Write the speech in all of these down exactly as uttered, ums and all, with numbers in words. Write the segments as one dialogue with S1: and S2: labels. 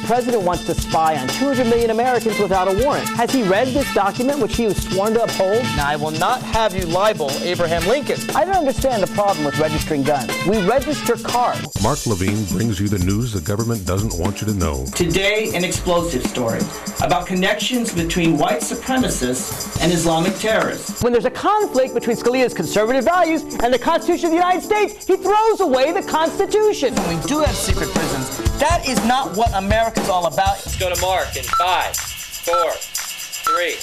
S1: president wants to spy on two hundred million Americans without a warrant. Has he read this document, which he was sworn to uphold?
S2: Now, I will not have you libel Abraham Lincoln.
S1: I don't understand the problem with registering guns. We register cars.
S3: Mark Levine brings you the news the government doesn't want you to know.
S4: Today, an explosive story about connections between white supremacists and Islamic terrorists.
S1: When there's a conflict between Scalia's conservative values and the Constitution of the United States, he throws away the Constitution.
S4: When we do have secret prisons, that is not what America's all about.
S2: Let's go to Mark in five, four, three,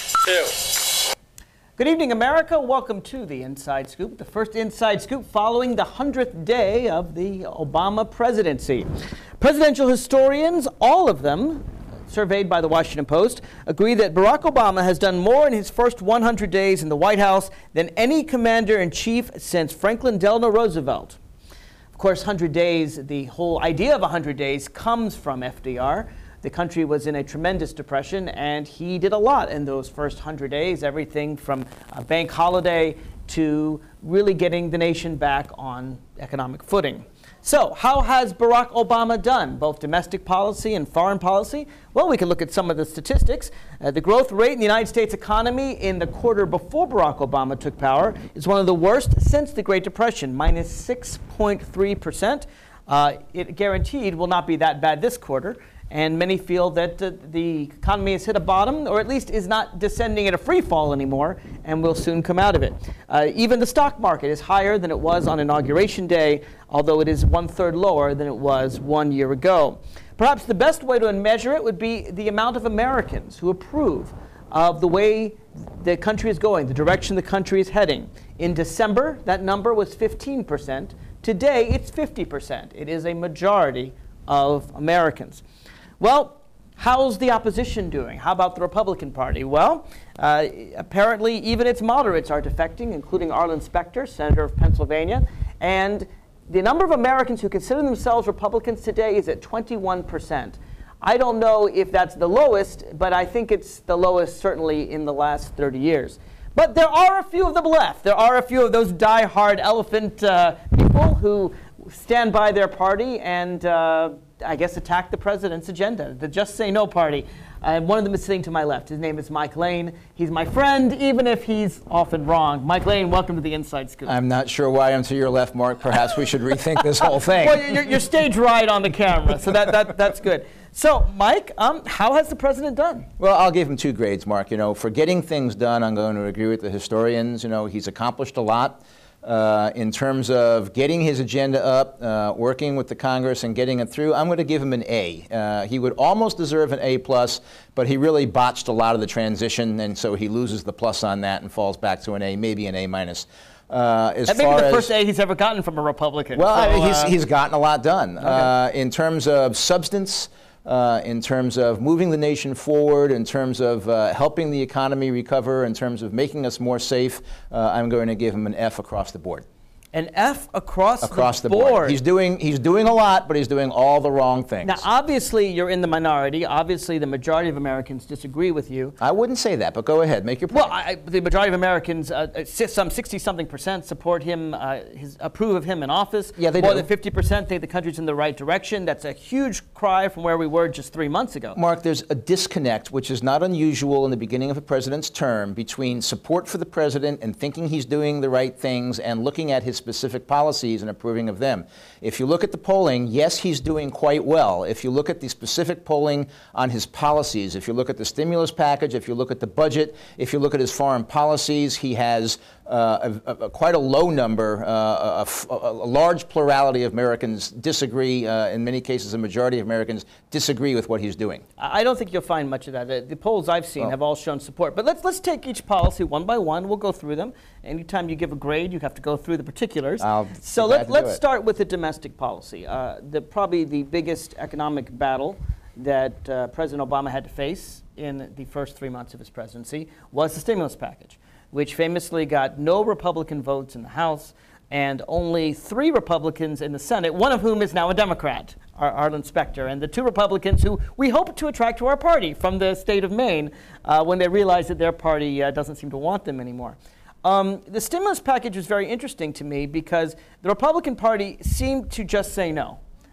S2: two.
S1: Good evening, America. Welcome to the Inside Scoop, the first Inside Scoop following the hundredth day of the Obama presidency. Presidential historians, all of them, surveyed by the Washington Post, agree that Barack Obama has done more in his first one hundred days in the White House than any commander-in-chief since Franklin Delano Roosevelt. Of course, one hundred days, the whole idea of one hundred days comes from F D R. The country was in a tremendous depression, and he did a lot in those first one hundred days, everything from a bank holiday to really getting the nation back on economic footing. So, how has Barack Obama done, both domestic policy and foreign policy? Well, we can look at some of the statistics. Uh, the growth rate in the United States economy in the quarter before Barack Obama took power is one of the worst since the Great Depression, minus six point three percent. Uh, it guaranteed will not be that bad this quarter. And many feel that uh, the economy has hit a bottom, or at least is not descending at a free fall anymore, and will soon come out of it. Uh, even the stock market is higher than it was on Inauguration Day, although it is one-third lower than it was one year ago. Perhaps the best way to measure it would be the amount of Americans who approve of the way the country is going, the direction the country is heading. In December, that number was fifteen percent. Today, it's fifty percent. It is a majority of Americans. Well, how's the opposition doing? How about the Republican Party? Well, uh, apparently even its moderates are defecting, including Arlen Specter, Senator of Pennsylvania. And the number of Americans who consider themselves Republicans today is at twenty-one percent. I don't know if that's the lowest, but I think it's the lowest certainly in the last thirty years. But there are a few of them left. There are a few of those die-hard elephant uh, people who stand by their party and uh, I guess attack the president's agenda, the Just Say No party. And uh, one of them is sitting to my left. His name is Mike Lane. He's my friend, even if he's often wrong. Mike Lane, welcome to the Inside Scoop.
S5: I'm not sure why I'm to your left, Mark. Perhaps we should rethink this whole thing.
S1: Well, you're, you're stage right on the camera, so that, that that's good. So, Mike, um, how has the president done?
S5: Well, I'll give him two grades, Mark. You know, for getting things done, I'm going to agree with the historians. You know, he's accomplished a lot. Uh, in terms of getting his agenda up, uh, working with the Congress and getting it through, I'm going to give him an A. Uh, he would almost deserve an A plus, but he really botched a lot of the transition, and so he loses the plus on that and falls back to an A, maybe an A minus. Uh, as
S1: that may
S5: far
S1: be the
S5: as,
S1: first A he's ever gotten from a Republican.
S5: Well,
S1: so,
S5: I, he's,
S1: uh,
S5: he's gotten a lot done.
S1: Okay.
S5: Uh, in terms of substance, Uh, in terms of moving the nation forward, in terms of uh, helping the economy recover, in terms of making us more safe, uh, I'm going to give him an F across the board.
S1: An F across,
S5: across
S1: the,
S5: the
S1: board.
S5: board. He's doing he's doing a lot, but he's doing all the wrong things.
S1: Now, obviously, you're in the minority. Obviously, the majority of Americans disagree with you.
S5: I wouldn't say that, but go ahead, make your point.
S1: Well, I, the majority of Americans, uh, some sixty-something percent, support him, uh, his, approve of him in office.
S5: Yeah, they
S1: More
S5: do.
S1: than fifty percent think the country's in the right direction. That's a huge cry from where we were just three months ago.
S5: Mark, there's a disconnect, which is not unusual in the beginning of a president's term, between support for the president and thinking he's doing the right things and looking at his specific policies and approving of them. If you look at the polling, yes, he's doing quite well. If you look at the specific polling on his policies, if you look at the stimulus package, if you look at the budget, if you look at his foreign policies, he has uh, a, a, a quite a low number, uh, a, a, a large plurality of Americans disagree. Uh, in many cases, a majority of Americans disagree with what he's doing.
S1: I don't think you'll find much of that. The, the polls I've seen
S5: well,
S1: have all shown support. But let's let's take each policy one by one. We'll go through them. Anytime you give a grade, you have to go through the particulars.
S5: I'll
S1: so let, let's start with the domestic policy. Uh, the, probably the biggest economic battle that uh, President Obama had to face in the first three months of his presidency was the stimulus package, which famously got no Republican votes in the House and only three Republicans in the Senate, one of whom is now a Democrat, Ar- Arlen Specter, and the two Republicans who we hope to attract to our party from the state of Maine uh, when they realize that their party uh, doesn't seem to want them anymore. Um, the stimulus package was very interesting to me because the Republican Party seemed to just say no.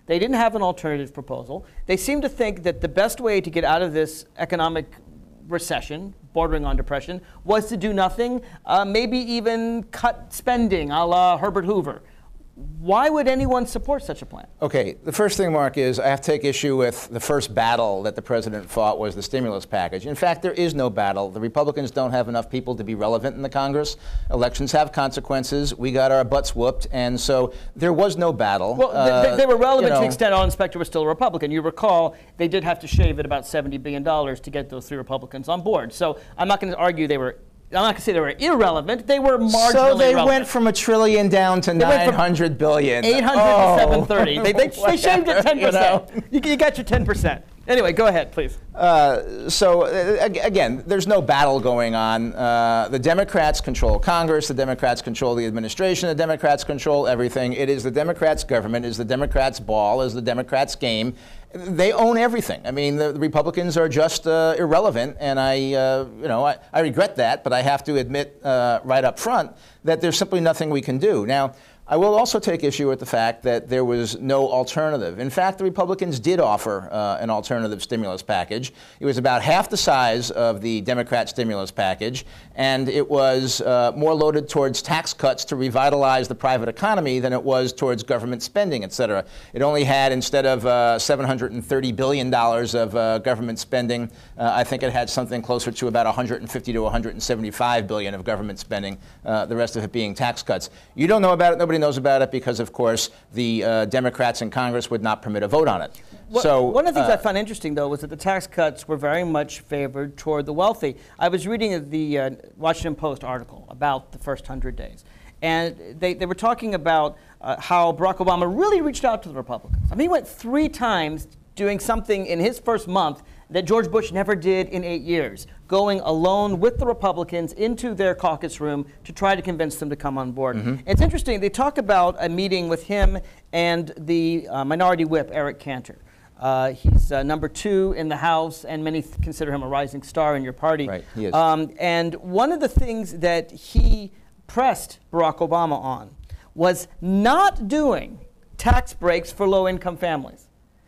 S1: They didn't have an alternative proposal. They seem to think that the best way to get out of this economic recession, bordering on depression, was to do nothing, uh, maybe even cut spending a la Herbert Hoover. Why would anyone support such a plan?
S5: Okay, the first thing, Mark, is I have to take issue with the first battle that the president fought was the stimulus package. In fact, there is no battle. The Republicans don't have enough people to be relevant in the Congress. Elections have consequences. We got our butts whooped, and so there was no battle.
S1: Well,
S5: uh,
S1: they, they were relevant
S5: you know,
S1: to the extent Al Inspector was still a Republican. You recall they did have to shave at about seventy billion dollars to get those three Republicans on board. So I'm not going to argue they were I'm not going to say they were irrelevant. They were marginally
S5: So they
S1: relevant.
S5: went from a trillion down to nine hundred billion.
S1: eight hundred
S5: oh.
S1: to seven thirty. They, they, they shaved it ten percent. You, know? you, you got your ten percent. Anyway, go ahead, please.
S5: Uh, so, uh, again, there's no battle going on. Uh, the Democrats control Congress. The Democrats control the administration. The Democrats control everything. It is the Democrats' government. It is the Democrats' ball. It is the Democrats' game. They own everything. I mean, the, the Republicans are just uh, irrelevant, and I, uh, you know, I, I regret that, but I have to admit uh, right up front that there's simply nothing we can do. Now, I will also take issue with the fact that there was no alternative. In fact, the Republicans did offer uh, an alternative stimulus package. It was about half the size of the Democrat stimulus package, and it was uh, more loaded towards tax cuts to revitalize the private economy than it was towards government spending, et cetera. It only had, instead of uh, seven hundred thirty billion dollars of uh, government spending, uh, I think it had something closer to about one hundred fifty to one hundred seventy-five billion dollars of government spending, uh, the rest of it being tax cuts. You don't know about it, nobody knows about it, because, of course, the uh, Democrats in Congress would not permit a vote on it.
S1: What,
S5: so
S1: one of the things
S5: uh,
S1: I found interesting, though, was that the tax cuts were very much favored toward the wealthy. I was reading the uh, Washington Post article about the first hundred days, and they, they were talking about uh, how Barack Obama really reached out to the Republicans. I mean, he went three times doing something in his first month that George Bush never did in eight years, going alone with the Republicans into their caucus room to try to convince them to come on board. Mm-hmm. It's interesting, they talk about a meeting with him and the uh, minority whip, Eric Cantor. Uh, he's uh, number two in the House, and many th- consider him a rising star in your party.
S5: Right, he is.
S1: Um, and one of the things that he pressed Barack Obama on was not doing tax breaks for low-income families.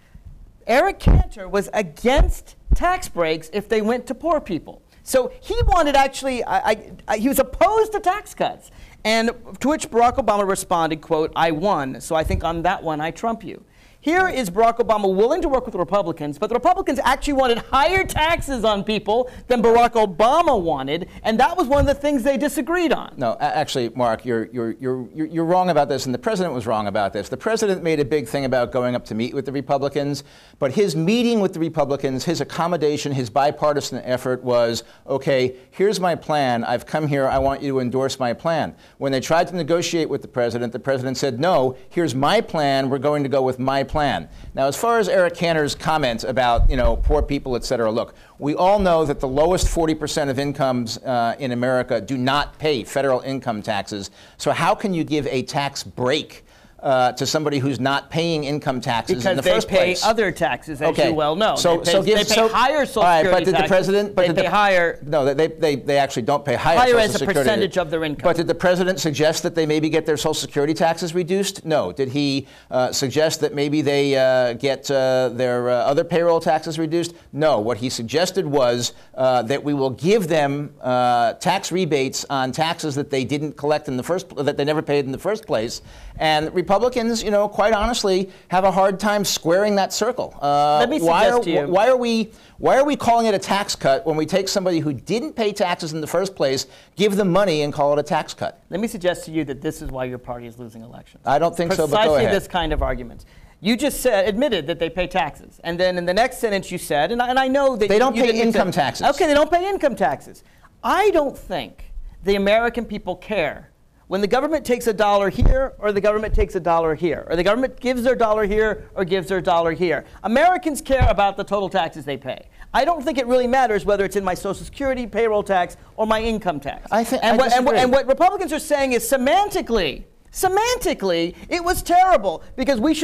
S1: Eric Cantor was against tax breaks if they went to poor people. So he wanted actually, I, I, I, he was opposed to tax cuts. And to which Barack Obama responded, quote, "I won, so I think on that one I trump you." Here is Barack Obama willing to work with the Republicans, but the Republicans actually wanted higher taxes on people than Barack Obama wanted, and that was one of the things they disagreed on.
S5: No, actually, Mark, you're, you're, you're, you're wrong about this, and the president was wrong about this. The president made a big thing about going up to meet with the Republicans, but his meeting with the Republicans, his accommodation, his bipartisan effort was, okay, here's my plan. I've come here. I want you to endorse my plan. When they tried to negotiate with the president, the president said, no, here's my plan. We're going to go with my plan. plan. Now, as far as Eric Cantor's comment about, you know, poor people, et cetera, look, we all know that the lowest forty percent of incomes uh, in America do not pay federal income taxes. So how can you give a tax break Uh, to somebody who's not paying income taxes
S1: because
S5: in the
S1: they
S5: first
S1: pay
S5: place?
S1: other taxes, as
S5: okay.
S1: you well know.
S5: So,
S1: they pay,
S5: so give,
S1: they pay
S5: so,
S1: higher Social
S5: all right,
S1: Security
S5: but did
S1: taxes.
S5: the president? But
S1: they
S5: did
S1: pay
S5: the,
S1: higher.
S5: No, they, they they actually don't pay higher,
S1: higher
S5: Social
S1: as a
S5: Security.
S1: percentage of their income.
S5: But did the president suggest that they maybe get their Social Security taxes reduced? No. Did he uh, suggest that maybe they uh, get uh, their uh, other payroll taxes reduced? No. What he suggested was uh, that we will give them uh, tax rebates on taxes that they didn't collect in the first, that they never paid in the first place. And Republicans, you know, quite honestly, have a hard time squaring that circle. Uh,
S1: Let me
S5: why
S1: suggest
S5: are,
S1: to you.
S5: Why are we why are we calling it a tax cut when we take somebody who didn't pay taxes in the first place, give them money, and call it a tax cut?
S1: Let me suggest to you that this is why your party is losing elections.
S5: I don't think
S1: Precisely
S5: so, but go ahead.
S1: Precisely this kind of argument. You just said, admitted that they pay taxes. And then in the next sentence you said, and I, and I know that
S5: They
S1: you,
S5: don't
S1: you
S5: pay
S1: didn't
S5: income
S1: say,
S5: taxes.
S1: Okay, they don't pay income taxes. I don't think the American people care when the government takes a dollar here or the government takes a dollar here, or the government gives their dollar here or gives their dollar here. Americans care about the total taxes they pay. I don't think it really matters whether it's in my Social Security, payroll tax, or my income tax.
S5: I think
S1: and,
S5: I
S1: what, and, what,
S5: disagree.
S1: and what Republicans are saying is semantically, semantically, it was terrible because we should have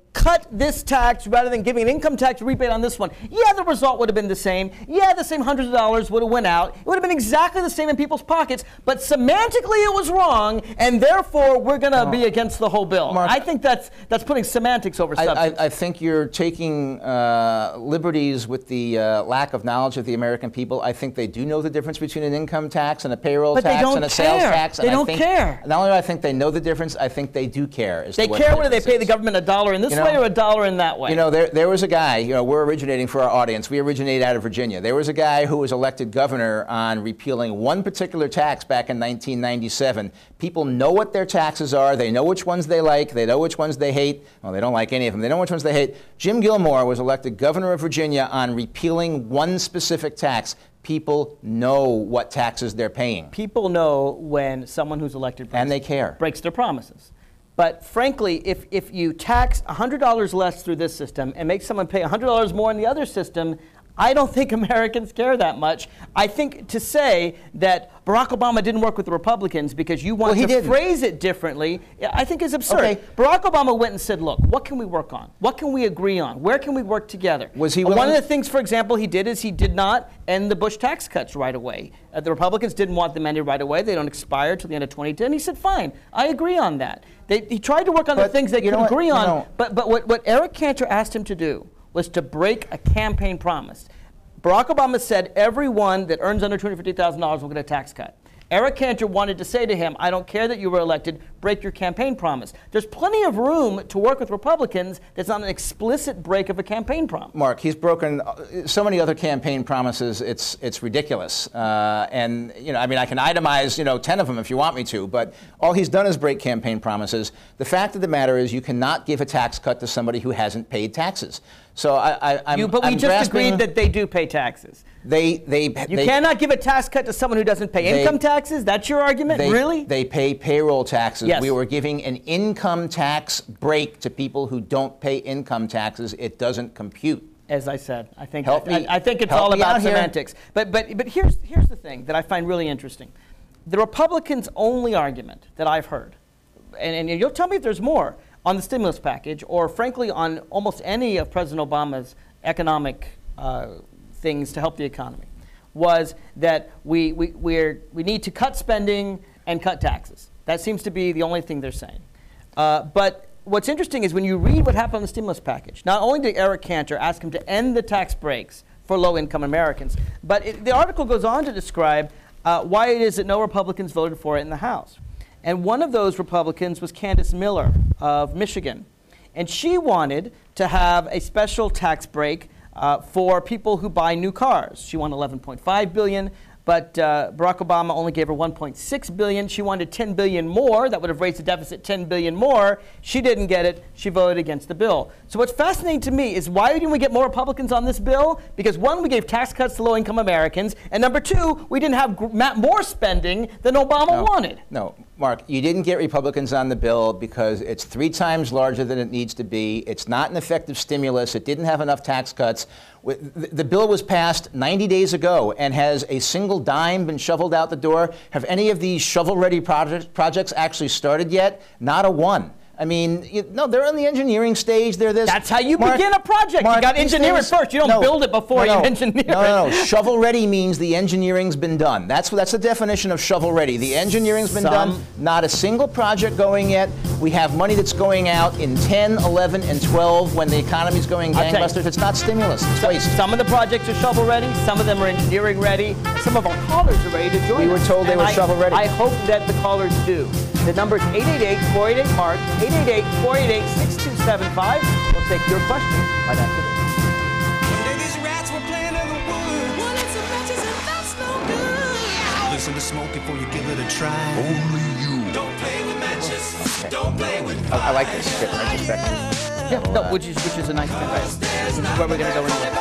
S1: cut this tax rather than giving an income tax rebate on this one, yeah, the result would have been the same. Yeah, the same hundreds of dollars would have went out. It would have been exactly the same in people's pockets, but semantically it was wrong, and therefore we're going to oh. be against the whole bill.
S5: Mark,
S1: I think that's that's putting semantics over substance.
S5: I, I, I think you're taking uh, liberties with the uh, lack of knowledge of the American people. I think they do know the difference between an income tax and a payroll
S1: but
S5: tax and a
S1: care.
S5: sales tax.
S1: They
S5: and
S1: don't
S5: I think,
S1: care.
S5: Not only do I think they know the difference, I think they do care. As
S1: they
S5: to what
S1: care
S5: the
S1: whether they pay
S5: is.
S1: the government a dollar in this
S5: you know,
S1: way or a dollar in that way.
S5: You know, there, there was a guy, you know, we're originating for our audience. We originate out of Virginia. There was a guy who was elected governor on repealing one particular tax back in nineteen ninety-seven. People know what their taxes are. They know which ones they like. They know which ones they hate. Well, they don't like any of them. They know which ones they hate. Jim Gilmore was elected governor of Virginia on repealing one specific tax. People know what taxes they're paying.
S1: People know when someone who's elected
S5: and they care.
S1: breaks their promises. But frankly, if, if you tax one hundred dollars less through this system and make someone pay one hundred dollars more in the other system, I don't think Americans care that much. I think to say that Barack Obama didn't work with the Republicans because you want
S5: well,
S1: to
S5: didn't.
S1: phrase it differently, I think is absurd.
S5: Okay.
S1: Barack Obama went and said, look, what can we work on? What can we agree on? Where can we work together?
S5: Was he
S1: One
S5: willing?
S1: of the things, for example, he did is he did not end the Bush tax cuts right away. Uh, the Republicans didn't want them ended right away. They don't expire till the end of twenty ten. He said, fine, I agree on that. They, he tried to work on
S5: but
S1: the things they could agree on,
S5: know.
S1: but, but what, what Eric Cantor asked him to do was to break a campaign promise. Barack Obama said everyone that earns under two hundred fifty thousand dollars will get a tax cut. Eric Cantor wanted to say to him, I don't care that you were elected, break your campaign promise. There's plenty of room to work with Republicans that's not an explicit break of a campaign promise.
S5: Mark, he's broken so many other campaign promises, it's it's ridiculous. Uh, and, you know, I mean, I can itemize, you know, ten of them if you want me to, but all he's done is break campaign promises. The fact of the matter is you cannot give a tax cut to somebody who hasn't paid taxes. So I, I, I'm
S1: you, But we
S5: I'm
S1: just
S5: grasping,
S1: agreed that they do pay taxes.
S5: They, they,
S1: You
S5: they,
S1: cannot give a tax cut to someone who doesn't pay
S5: they,
S1: income taxes? That's your argument?
S5: They,
S1: really?
S5: They pay payroll taxes.
S1: Yes.
S5: We were giving an income tax break to people who don't pay income taxes. It doesn't compute.
S1: As I said, I think
S5: Help
S1: I,
S5: me-
S1: I think it's
S5: help
S1: all
S5: me
S1: about
S5: out here.
S1: semantics. But but but here's here's the thing that I find really interesting. The Republicans' only argument that I've heard, and, and you'll tell me if there's more, on the stimulus package, or frankly on almost any of President Obama's economic uh, things to help the economy, was that we we we're, we need to cut spending and cut taxes. That seems to be the only thing they're saying. Uh, but what's interesting is when you read what happened on the stimulus package, not only did Eric Cantor ask him to end the tax breaks for low-income Americans, but it, the article goes on to describe uh, why it is that no Republicans voted for it in the House. And one of those Republicans was Candace Miller of Michigan. And she wanted to have a special tax break uh, for people who buy new cars. She wanted eleven point five billion dollars. But uh, Barack Obama only gave her one point six billion dollars. She wanted ten billion dollars more. That would have raised the deficit ten billion dollars more. She didn't get it. She voted against the bill. So what's fascinating to me is why didn't we get more Republicans on this bill? Because one, we gave tax cuts to low-income Americans, and number two, we didn't have gr- more spending than Obama
S5: No,
S1: wanted.
S5: No, Mark, you didn't get Republicans on the bill because it's three times larger than it needs to be. It's not an effective stimulus. It didn't have enough tax cuts. The bill was passed ninety days ago, and has a single dime been shoveled out the door? Have any of these shovel-ready project, projects actually started yet? Not a one. I mean, you, no, they're on the engineering stage. They're this.
S1: That's how you
S5: Mark,
S1: begin a project.
S5: Mark,
S1: you got to
S5: these
S1: engineer
S5: things-
S1: it first. You don't
S5: no,
S1: build it before
S5: no, no.
S1: you engineer
S5: no, no, no.
S1: it.
S5: Shovel ready means the engineering's been done. That's that's the definition of shovel ready. The engineering's been
S1: Some-
S5: done. Not a single project going yet. We have money that's going out in ten, eleven, and twelve when the economy's going
S1: I'll tell you.
S5: gangbusters. It's not stimulus. It's waste.
S1: Some of the projects are shovel ready. Some of them are engineering ready. Some of our callers are ready to join
S5: We were
S1: us.
S5: told they
S1: And
S5: were
S1: I-
S5: shovel ready.
S1: I hope that the callers do. The number is eight eight eight, four eight eight, M A R K, eight eight eight, four eight eight, six two seven five. We'll take your questions right after this.
S6: One day these rats were playing in the woods. Wanted some matches and that's no good. Listen to smoke before you give it a try.
S3: Only you.
S6: Don't play with matches. Don't play with
S5: I, I like this skip retrospective.
S1: Yeah, no, which is which is a nice thing. Right? This is where we're going to go into.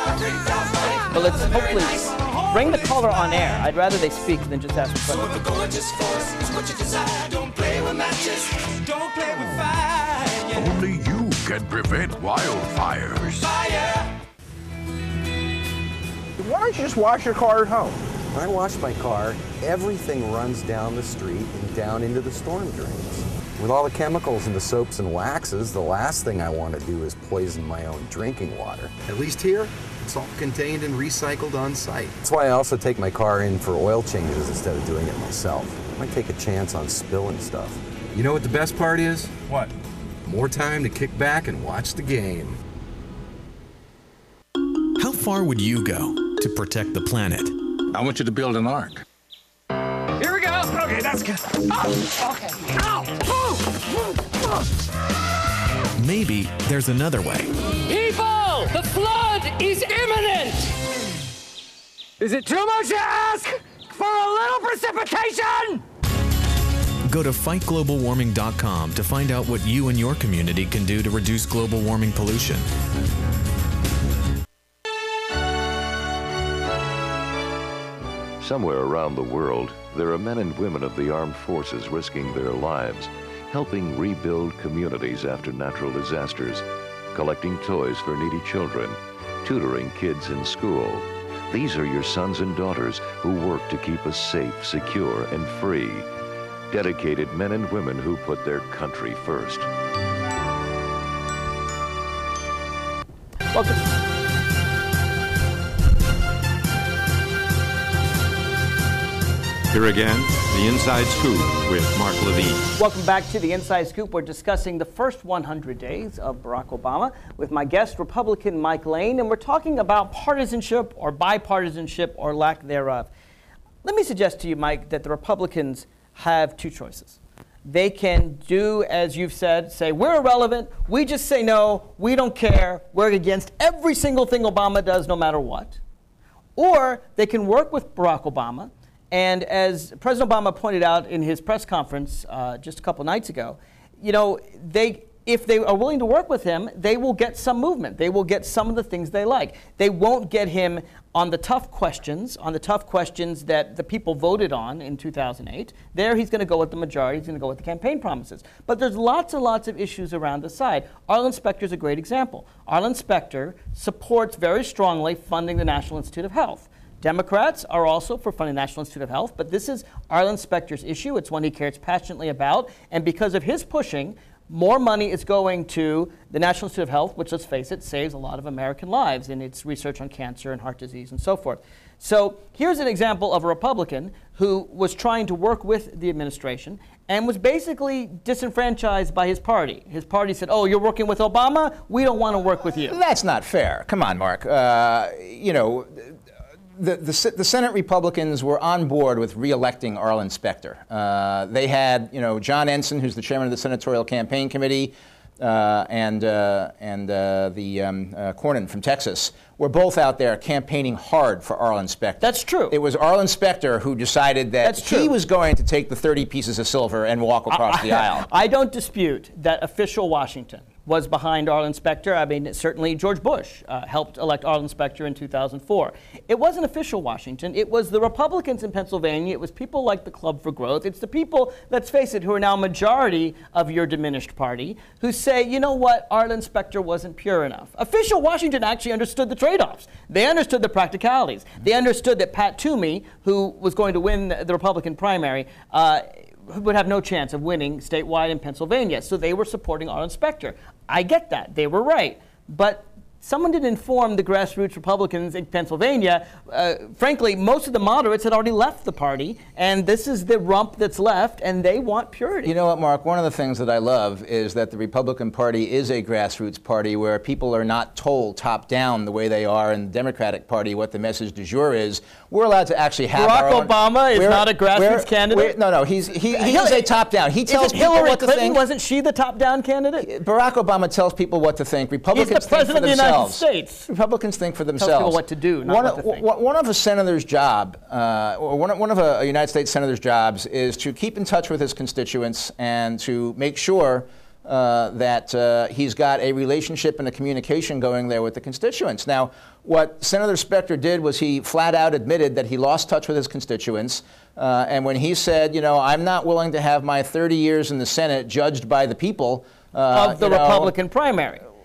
S1: But let's hopefully bring the caller on air. I'd rather they speak than just ask a question.
S6: the gorgeous force is what you desire. Don't play with matches. Don't play with fire. Yeah.
S3: Only you can prevent wildfires.
S6: Fire.
S7: Why don't you just wash your car at home? When I wash my car, everything runs down the street and down into the storm drains.
S8: With all the chemicals in the soaps and waxes, the last thing I want to do is poison my own drinking water.
S9: At least here, it's all contained and recycled on site.
S8: That's why I also take my car in for oil changes instead of doing it myself. I might take a chance on spilling stuff.
S9: You know what the best part is? What? More time to kick back and watch the game.
S10: How far would you go to protect the planet?
S11: I want you to build an ark.
S6: Here we go. Okay, that's good. Oh, okay. Ow! Oh! Oh!
S10: Maybe there's another way.
S6: People, the flood is imminent. Is it too much to ask for a little precipitation?
S10: Go to fight global warming dot com to find out what you and your community can do to reduce global warming pollution.
S12: Somewhere around the world, there are men and women of the armed forces risking their lives, helping rebuild communities after natural disasters, collecting toys for needy children, tutoring kids in school. These are your sons and daughters who work to keep us safe, secure, and free. Dedicated men and women who put their country first.
S1: Welcome.
S3: Here again, the Inside Scoop with Mark Levine.
S1: Welcome back to the Inside Scoop. We're discussing the first one hundred days of Barack Obama with my guest, Republican Mike Lane, and we're talking about partisanship or bipartisanship or lack thereof. Let me suggest to you, Mike, that the Republicans have two choices. They can do, as you've said, say, we're irrelevant, we just say no, we don't care, we're against every single thing Obama does no matter what. Or they can work with Barack Obama, and as President Obama pointed out in his press conference uh, just a couple nights ago, you know, they if they are willing to work with him, they will get some movement. They will get some of the things they like. They won't get him on the tough questions, on the tough questions that the people voted on in two thousand eight. There he's going to go with the majority. He's going to go with the campaign promises. But there's lots and lots of issues around the side. Arlen Specter is a great example. Arlen Specter supports very strongly funding the National Institute of Health. Democrats are also for funding the National Institute of Health, but this is Arlen Specter's issue. It's one he cares passionately about. And because of his pushing, more money is going to the National Institute of Health, which, let's face it, saves a lot of American lives in its research on cancer and heart disease and so forth. So here's an example of a Republican who was trying to work with the administration and was basically disenfranchised by his party. His party said, oh, you're working with Obama? We don't want to work with you.
S5: That's not fair. Come on, Mark. Uh, you know, The, the, the Senate Republicans were on board with re-electing Arlen Specter. Uh, they had, you know, John Ensign, who's the chairman of the Senatorial Campaign Committee, uh, and uh, and uh, the um, uh, Cornyn from Texas, were both out there campaigning hard for Arlen Specter.
S1: That's true.
S5: It was Arlen Specter who decided that
S1: That's true.
S5: he was going to take the thirty pieces of silver and walk across
S1: I,
S5: the aisle.
S1: I don't dispute that official Washington was behind Arlen Specter. I mean, certainly George Bush uh, helped elect Arlen Specter in two thousand four. It wasn't official Washington. It was the Republicans in Pennsylvania. It was people like the Club for Growth. It's the people, let's face it, who are now majority of your diminished party, who say, you know what, Arlen Specter wasn't pure enough. Official Washington actually understood the trade-offs. They understood the practicalities. They understood that Pat Toomey, who was going to win the, the Republican primary, uh, would have no chance of winning statewide in Pennsylvania. So they were supporting Arlen Specter. I get that. They were right. But someone didn't inform the grassroots Republicans in Pennsylvania. Uh, frankly, most of the moderates had already left the party, and this is the rump that's left, and they want purity.
S5: You know what, Mark? One of the things that I love is that the Republican Party is a grassroots party where people are not told top-down the way they are in the Democratic Party what the message du jour is. We're allowed to actually have
S1: Barack
S5: our own...
S1: Obama is not a grassroots candidate?
S5: No, no, he's, he, he is a top-down. He tells
S1: is it
S5: people
S1: Hillary
S5: what
S1: Clinton?
S5: to think.
S1: Wasn't she the top-down candidate?
S5: Barack Obama tells people what to think. Republicans
S1: He's the president
S5: think for
S1: of the
S5: themselves.
S1: United States.
S5: Republicans think for themselves.
S1: Tells people what to do, not
S5: one,
S1: what to think.
S5: Of, one of a senator's job, uh, or one of, one of a, a United States senator's jobs, is to keep in touch with his constituents and to make sure uh, that uh, he's got a relationship and a communication going there with the constituents. Now, what Senator Specter did was he flat out admitted that he lost touch with his constituents. Uh, and when he said, you know, I'm not willing to have my thirty years in the Senate judged by the people. Uh,
S1: of the
S5: you know,
S1: Republican primary.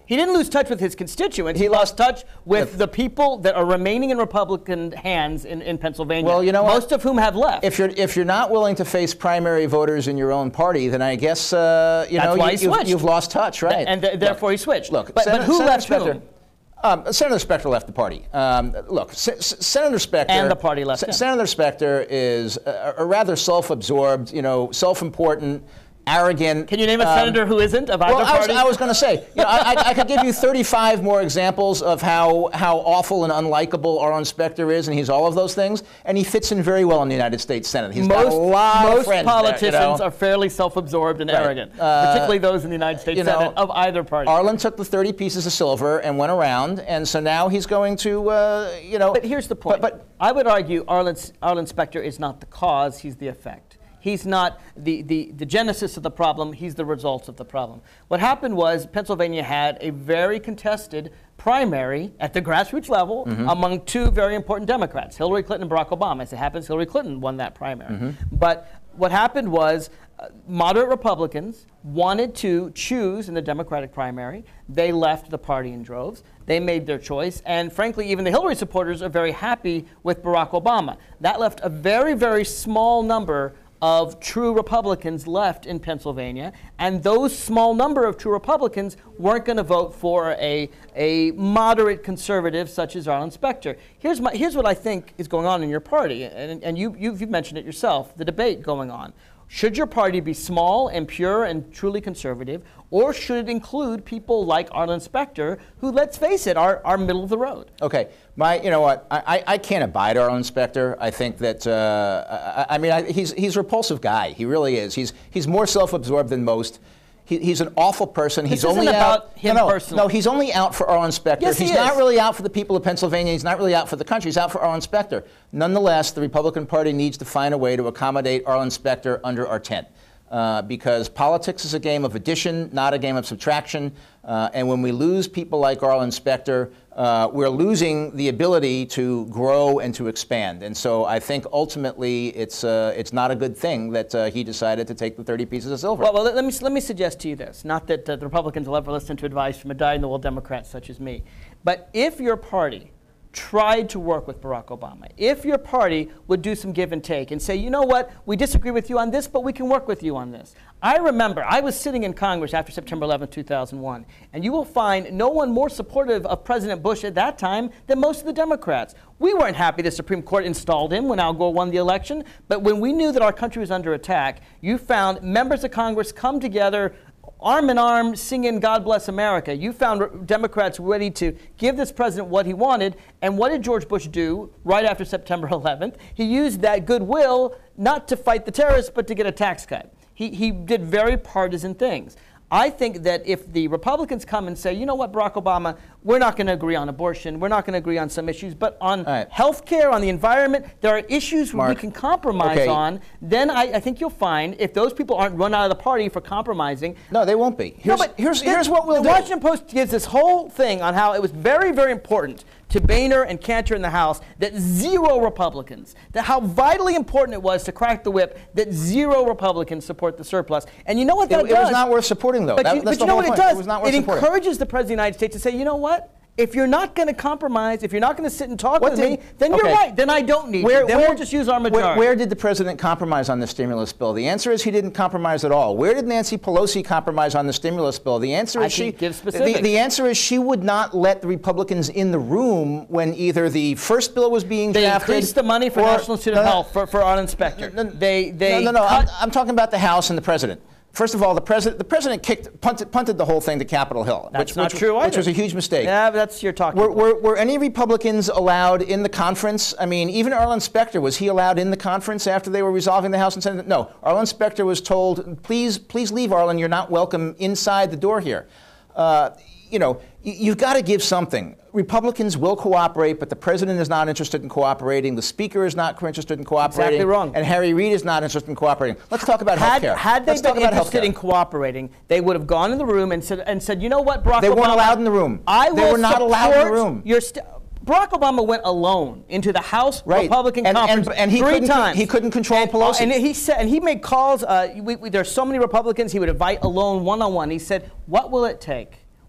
S1: He didn't lose touch with his constituents. He, he lost touch with if, the people that are remaining in Republican hands in, in Pennsylvania.
S5: Well, you know
S1: most
S5: what?
S1: of whom have left.
S5: If you're if you're not willing to face primary voters in your own party, then I guess uh, you
S1: That's
S5: know
S1: why
S5: you,
S1: he
S5: you've,
S1: switched.
S5: you've lost touch, right?
S1: Th- and th- therefore
S5: look,
S1: he switched.
S5: Look,
S1: but,
S5: Senator,
S1: but who
S5: Senator
S1: left
S5: Specter,
S1: whom?
S5: Um, Senator Specter left the party. Um, look, S- S- Senator Specter
S1: and the party left.
S5: S- Senator Specter is a, a rather self-absorbed, you know, self-important, arrogant.
S1: Can you name a
S5: um,
S1: senator who isn't of either
S5: well, I was,
S1: party?
S5: I was going to say, you know, I, I, I could give you thirty-five more examples of how how awful and unlikable Arlen Specter is, and he's all of those things, and he fits in very well in the United States Senate. He's
S1: most,
S5: got a lot
S1: most
S5: of friends
S1: politicians
S5: there, you know?
S1: are fairly self-absorbed and
S5: Right.
S1: arrogant,
S5: Uh,
S1: particularly those in the United States
S5: you know,
S1: Senate of either party.
S5: Arlen took the thirty pieces of silver and went around, and so now he's going to, uh, you know.
S1: But here's the point.
S5: But, but
S1: I would argue Arlen, Arlen Specter is not the cause, he's the effect. He's not the, the, the genesis of the problem, he's the result of the problem. What happened was Pennsylvania had a very contested primary at the grassroots level mm-hmm. among two very important Democrats, Hillary Clinton and Barack Obama. As it happens, Hillary Clinton won that primary. Mm-hmm. But what happened was uh, moderate Republicans wanted to choose in the Democratic primary. They left the party in droves. They made their choice. And frankly, even the Hillary supporters are very happy with Barack Obama. That left a very, very small number of true Republicans left in Pennsylvania, and those small number of true Republicans weren't going to vote for a, a moderate conservative such as Arlen Specter. Here's, my, here's what I think is going on in your party, and, and you, you've, you've mentioned it yourself, the debate going on. Should your party be small and pure and truly conservative, or should it include people like Arlen Specter, who, let's face it, are, are middle of the road?
S5: Okay, my, you know what? I, I can't abide Arlen Specter. I think that uh, I, I mean I, he's he's a repulsive guy. He really is. He's he's more self-absorbed than most. He, he's an awful person.
S1: This
S5: He's
S1: isn't
S5: only
S1: about
S5: out.
S1: him
S5: no, no,
S1: personally.
S5: no, he's only out for Arlen Specter.
S1: Yes,
S5: he's
S1: he
S5: not
S1: is.
S5: really out for the people of Pennsylvania. He's not really out for the country. He's out for Arlen Specter. Nonetheless, the Republican Party needs to find a way to accommodate Arlen Specter under our tent. Uh, because politics is a game of addition, not a game of subtraction. Uh, and when we lose people like Arlen Specter, uh, we're losing the ability to grow and to expand. And so I think ultimately it's uh, it's not a good thing that uh, he decided to take the thirty pieces of silver.
S1: Well, well let, me, let me suggest to you this. Not that uh, the Republicans will ever listen to advice from a dyed-in-the-wool Democrat such as me. But if your party tried to work with Barack Obama, if your party would do some give and take and say, you know what, we disagree with you on this, but we can work with you on this. I remember I was sitting in Congress after September eleventh, two thousand one, and you will find no one more supportive of President Bush at that time than most of the Democrats. We weren't happy the Supreme Court installed him when Al Gore won the election, but when we knew that our country was under attack, you found members of Congress come together arm in arm, singing God Bless America. You found Democrats ready to give this president what he wanted. And what did George Bush do right after September eleventh? He used that goodwill not to fight the terrorists, but to get a tax cut. He, he did very partisan things. I think that if the Republicans come and say, you know what, Barack Obama, we're not going to agree on abortion, we're not going to agree on some issues, but on right. health care, on the environment, there are issues where
S5: Mark,
S1: we can compromise
S5: okay.
S1: on, then I, I think you'll find if those people aren't run out of the party for compromising.
S5: No, they won't be. Here's,
S1: no, but
S5: here's,
S1: the,
S5: here's what we'll
S1: the
S5: do.
S1: The Washington Post gives this whole thing on how it was very, very important to Boehner and Cantor in the House that zero Republicans, that how vitally important it was to crack the whip that zero Republicans support the surplus. And you know what that
S5: it,
S1: does?
S5: It was not worth supporting, though.
S1: But
S5: that,
S1: you,
S5: that's
S1: but
S5: the
S1: you know
S5: whole
S1: what
S5: point.
S1: it does?
S5: It was not worth
S1: it
S5: supporting.
S1: encourages the President of the United States to say, you know what? If you're not going to compromise, if you're not going to sit and talk
S5: What
S1: with
S5: did,
S1: me, then
S5: okay.
S1: you're right. Then I don't need
S5: where,
S1: you. Then
S5: where,
S1: we'll just use our majority.
S5: Where, where did the president compromise on the stimulus bill? The answer is he didn't compromise at all. Where did Nancy Pelosi compromise on the stimulus bill? The answer is
S1: I
S5: she.
S1: can give
S5: the,
S1: specifics.
S5: the answer is she would not let the Republicans in the room when either the first bill was being
S1: they
S5: drafted.
S1: They increased the money for
S5: or,
S1: National Institute
S5: no,
S1: of
S5: no,
S1: Health for, for Arlen Specter.
S5: No, no,
S1: they they
S5: no, no, no.
S1: cut,
S5: I'm, I'm talking about the House and the president. First of all, the president the president kicked punted, punted the whole thing to Capitol Hill,
S1: That's
S5: which,
S1: not
S5: which,
S1: true either.
S5: which was a huge mistake.
S1: Yeah, but that's your talking.
S5: Were, were, were any Republicans allowed in the conference? I mean, even Arlen Specter, was he allowed in the conference after they were resolving the House and Senate? No. Arlen Specter was told, please, please leave, Arlen. You're not welcome inside the door here. Uh, you know, you've got to give something. Republicans will cooperate, but the president is not interested in cooperating. The speaker is not interested in cooperating.
S1: Exactly wrong.
S5: And Harry Reid is not interested in cooperating. Let's talk about health care.
S1: Had they
S5: Let's talk
S1: been
S5: about
S1: interested
S5: healthcare.
S1: in cooperating, they would have gone in the room and said, and said, you know what, Barack
S5: They
S1: Obama,
S5: weren't allowed in the room.
S1: I
S5: They
S1: will
S5: were not allowed in the
S1: support
S5: room.
S1: Your st- Barack Obama went alone into the House
S5: Right.
S1: Republican
S5: and,
S1: conference
S5: and, and he
S1: three
S5: couldn't,
S1: times.
S5: He couldn't control
S1: and,
S5: Pelosi.
S1: And he said, and he made calls. Uh, we, we, there's so many Republicans he would invite alone, one on one. He said, "What will it take?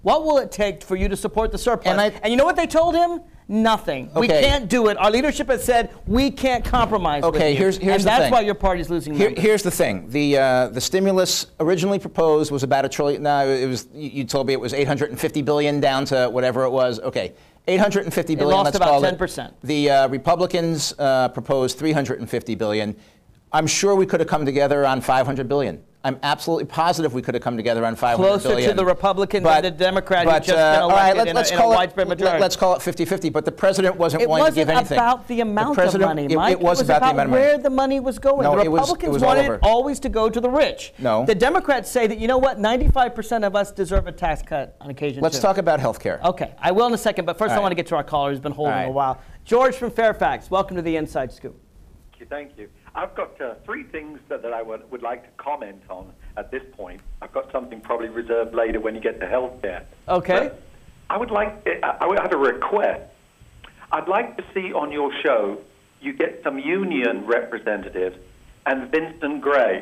S1: What will it take for you to support the surplus?
S5: And, I,
S1: and you know what they told him? Nothing.
S5: Okay.
S1: We can't do it. Our leadership has said we can't compromise
S5: okay,
S1: with you.
S5: here's, here's
S1: and
S5: the
S1: that's
S5: thing.
S1: why your party's losing
S5: Here,
S1: members.
S5: Here's the thing. The, uh, the stimulus originally proposed was about a trillion. No, it was, you, you told me it was eight hundred fifty billion dollars down to whatever it was. Okay. eight hundred fifty billion dollars,
S1: lost
S5: let's call
S1: about ten percent.
S5: It. The uh, Republicans uh, proposed three hundred fifty billion dollars. I'm sure we could have come together on five hundred billion dollars. I'm absolutely positive we could have come together on five hundred
S1: Closer
S5: billion
S1: to the Republicans
S5: but,
S1: and the Democrat
S5: but,
S1: who just
S5: uh,
S1: been
S5: all right,
S1: elected
S5: let,
S1: in,
S5: let's
S1: a, in
S5: call
S1: a
S5: it,
S1: widespread majority.
S5: Let's call it fifty fifty, but the president wasn't
S1: it
S5: willing
S1: wasn't
S5: to give anything.
S1: about the amount
S5: the president,
S1: of money,
S5: it,
S1: Mike.
S5: it, was
S1: it was
S5: about,
S1: about
S5: the amount of
S1: where
S5: money.
S1: the money was going.
S5: No,
S1: the
S5: it was,
S1: Republicans
S5: it was all
S1: wanted
S5: over.
S1: always to go to the rich.
S5: No.
S1: The Democrats say that, you know what, ninety-five percent of us deserve a tax cut on occasion,
S5: Let's
S1: too.
S5: talk about health care.
S1: Okay, I will in a second, but first
S5: All
S1: I
S5: right.
S1: want to get to our caller who's been holding
S5: All right.
S1: a while. George from Fairfax, welcome to the Inside Scoop.
S13: Thank you. Thank you. I've got uh, three things that, that I would, would like to comment on at this point. I've got something probably reserved later when you get to healthcare.
S1: Okay.
S13: But I would like, I would have a request. I'd like to see on your show you get some union representatives and Vincent Gray.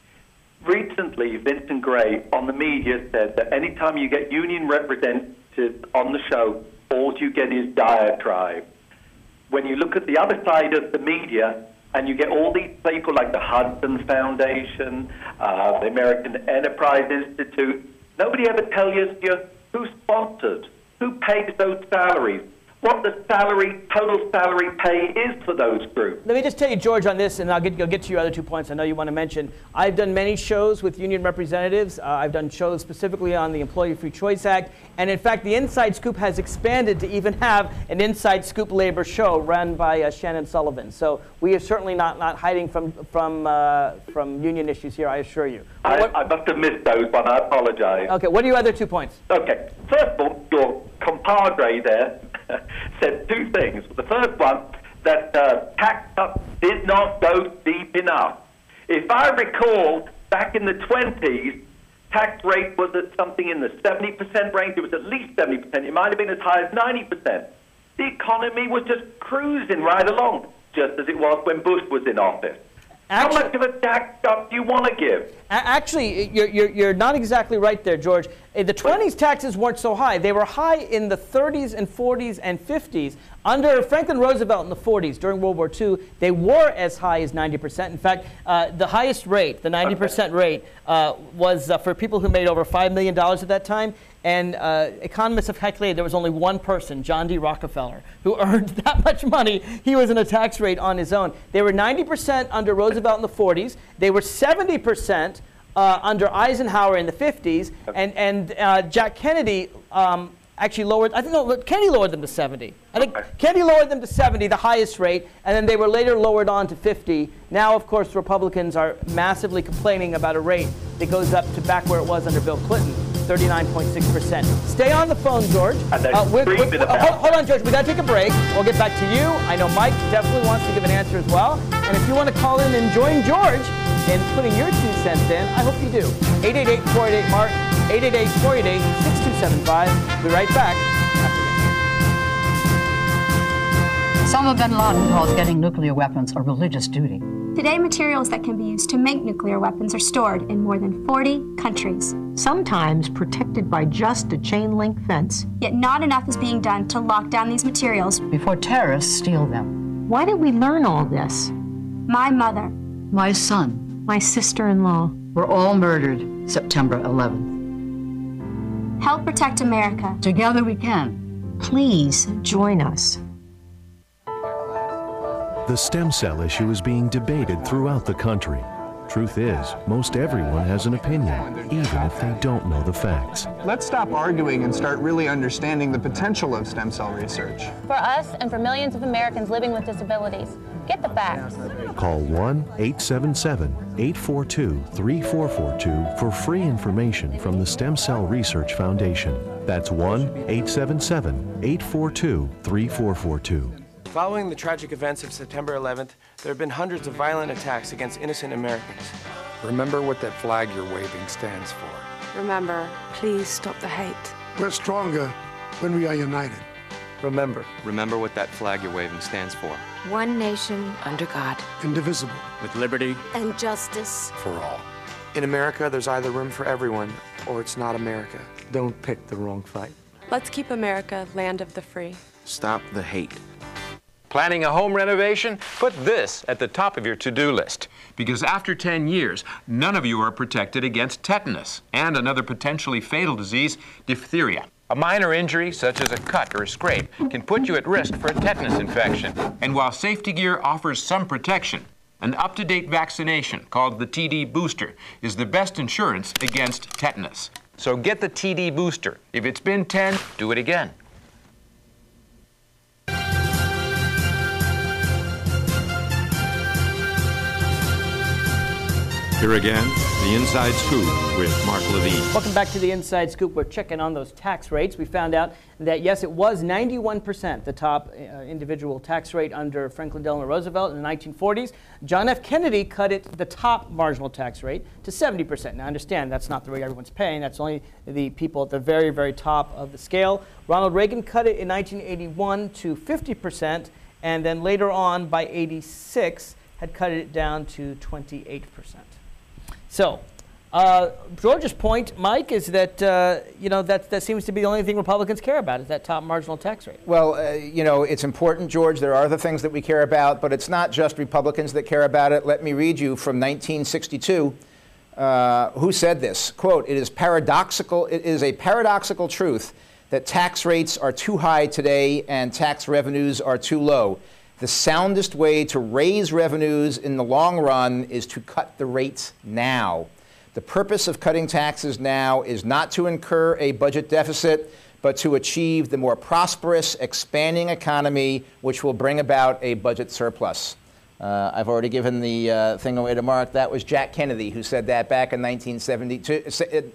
S13: Recently, Vincent Gray on the media said that anytime you get union representatives on the show, all you get is diatribe. When you look at the other side of the media, and you get all these people like the Hudson Foundation, uh, the American Enterprise Institute, nobody ever tells you who sponsors, who pays those salaries, what the salary, total salary pay is for those groups.
S1: Let me just tell you, George, on this, and I'll get, I'll get to your other two points I know you want to mention. I've done many shows with union representatives. Uh, I've done shows specifically on the Employee Free Choice Act. And in fact, the Inside Scoop has expanded to even have an Inside Scoop labor show run by uh, Shannon Sullivan. So we are certainly not, not hiding from, from, uh, from union issues here, I assure you.
S13: I, I must have missed those, but I apologize.
S1: Okay, what are your other two points?
S13: Okay, first of all, your compadre there said two things. The first one, that uh, tax cuts did not go deep enough. If I recall, back in the twenties, tax rate was at something in the seventy percent range. It was at least seventy percent. It might have been as high as ninety percent. The economy was just cruising right along, just as it was when Bush was in office.
S1: Actually,
S13: How much of a tax cut do you want to give?
S1: Actually, you're, you're, you're not exactly right there, George. The twenties taxes weren't so high. They were high in the thirties and forties and fifties. Under Franklin Roosevelt in the forties, during World War Two, they were as high as ninety percent. In fact, uh, the highest rate, the ninety percent rate, uh, was uh, for people who made over five million dollars at that time. And uh, economists have calculated there was only one person, John D. Rockefeller, who earned that much money. He was in a tax rate on his own. They were ninety percent under Roosevelt in the forties. They were seventy percent uh, under Eisenhower in the fifties. And, and uh, Jack Kennedy um, actually lowered, I think no, Kennedy lowered them to seventy. I think Kennedy lowered them to seventy, the highest rate, and then they were later lowered on to fifty. Now, of course, Republicans are massively complaining about a rate that goes up to back where it was under Bill Clinton, thirty-nine point six percent. Stay on the phone, George. Uh, we're, we're, uh, hold, hold on, George. We got to take a break. We'll get back to you. I know Mike definitely wants to give an answer as well. And if you want to call in and join George in putting your two cents in, I hope you do. eight eight eight, four eight eight, M A R K, eight eight eight, four eight eight, six two seven five. We'll be right back after this.
S14: Osama bin Laden calls getting nuclear weapons a religious duty.
S15: Today, materials that can be used to make nuclear weapons are stored in more than forty countries.
S16: Sometimes protected by just a chain-link fence.
S15: Yet not enough is being done to lock down these materials
S14: before terrorists steal them.
S16: Why did we learn all this?
S15: My mother.
S14: My son.
S16: My sister-in-law.
S14: Were all murdered September eleventh.
S15: Help protect America.
S14: Together we can.
S16: Please join us.
S17: The stem cell issue is being debated throughout the country. Truth is, most everyone has an opinion, even if they don't know the facts.
S7: Let's stop arguing and start really understanding the potential of stem cell research.
S18: For us and for millions of Americans living with disabilities, get the facts.
S17: Call one eight seven seven, eight four two, three four four two for free information from the Stem Cell Research Foundation. That's one eight seven seven, eight four two, three four four two.
S19: Following the tragic events of September eleventh, there have been hundreds of violent attacks against innocent Americans.
S11: Remember what that flag you're waving stands for.
S20: Remember, please stop the hate.
S21: We're stronger when we are united.
S19: Remember.
S22: Remember what that flag you're waving stands for.
S20: One nation under God.
S21: Indivisible.
S11: With liberty
S20: and justice
S11: for all. In America, there's either room for everyone, or it's not America.
S2: Don't pick the wrong fight.
S20: Let's keep America land of the free.
S9: Stop the hate.
S4: Planning a home renovation? Put this at the top of your to-do list.
S23: Because after ten years, none of you are protected against tetanus and another potentially fatal disease, diphtheria.
S4: A minor injury, such as a cut or a scrape, can put you at risk for a tetanus infection.
S23: And while Safety Gear offers some protection, an up-to-date vaccination called the T D Booster is the best insurance against tetanus.
S4: So get the T D Booster. If it's been ten, do it again.
S3: Here again, the Inside Scoop with Mark Levine.
S1: Welcome back to the Inside Scoop. We're checking on those tax rates. We found out that, yes, it was ninety-one percent, the top uh, individual tax rate under Franklin Delano Roosevelt in the nineteen forties. John F. Kennedy cut it, the top marginal tax rate, to seventy percent. Now, understand, that's not the rate everyone's paying. That's only the people at the very, very top of the scale. Ronald Reagan cut it in nineteen eighty-one to fifty percent, and then later on, by eighty-six, had cut it down to twenty-eight percent. So, uh, George's point, Mike, is that uh, you know that that seems to be the only thing Republicans care about is that top marginal tax rate.
S5: Well, uh, you know, it's important, George. There are other things that we care about, but it's not just Republicans that care about it. Let me read you from nineteen sixty-two. Uh, who said this? Quote, "It is paradoxical. It is a paradoxical truth that tax rates are too high today and tax revenues are too low. The soundest way to raise revenues in the long run is to cut the rates now. The purpose of cutting taxes now is not to incur a budget deficit, but to achieve the more prosperous, expanding economy, which will bring about a budget surplus." Uh, I've already given the uh, thing away to Mark. That was Jack Kennedy who said that back in nineteen sixty-two,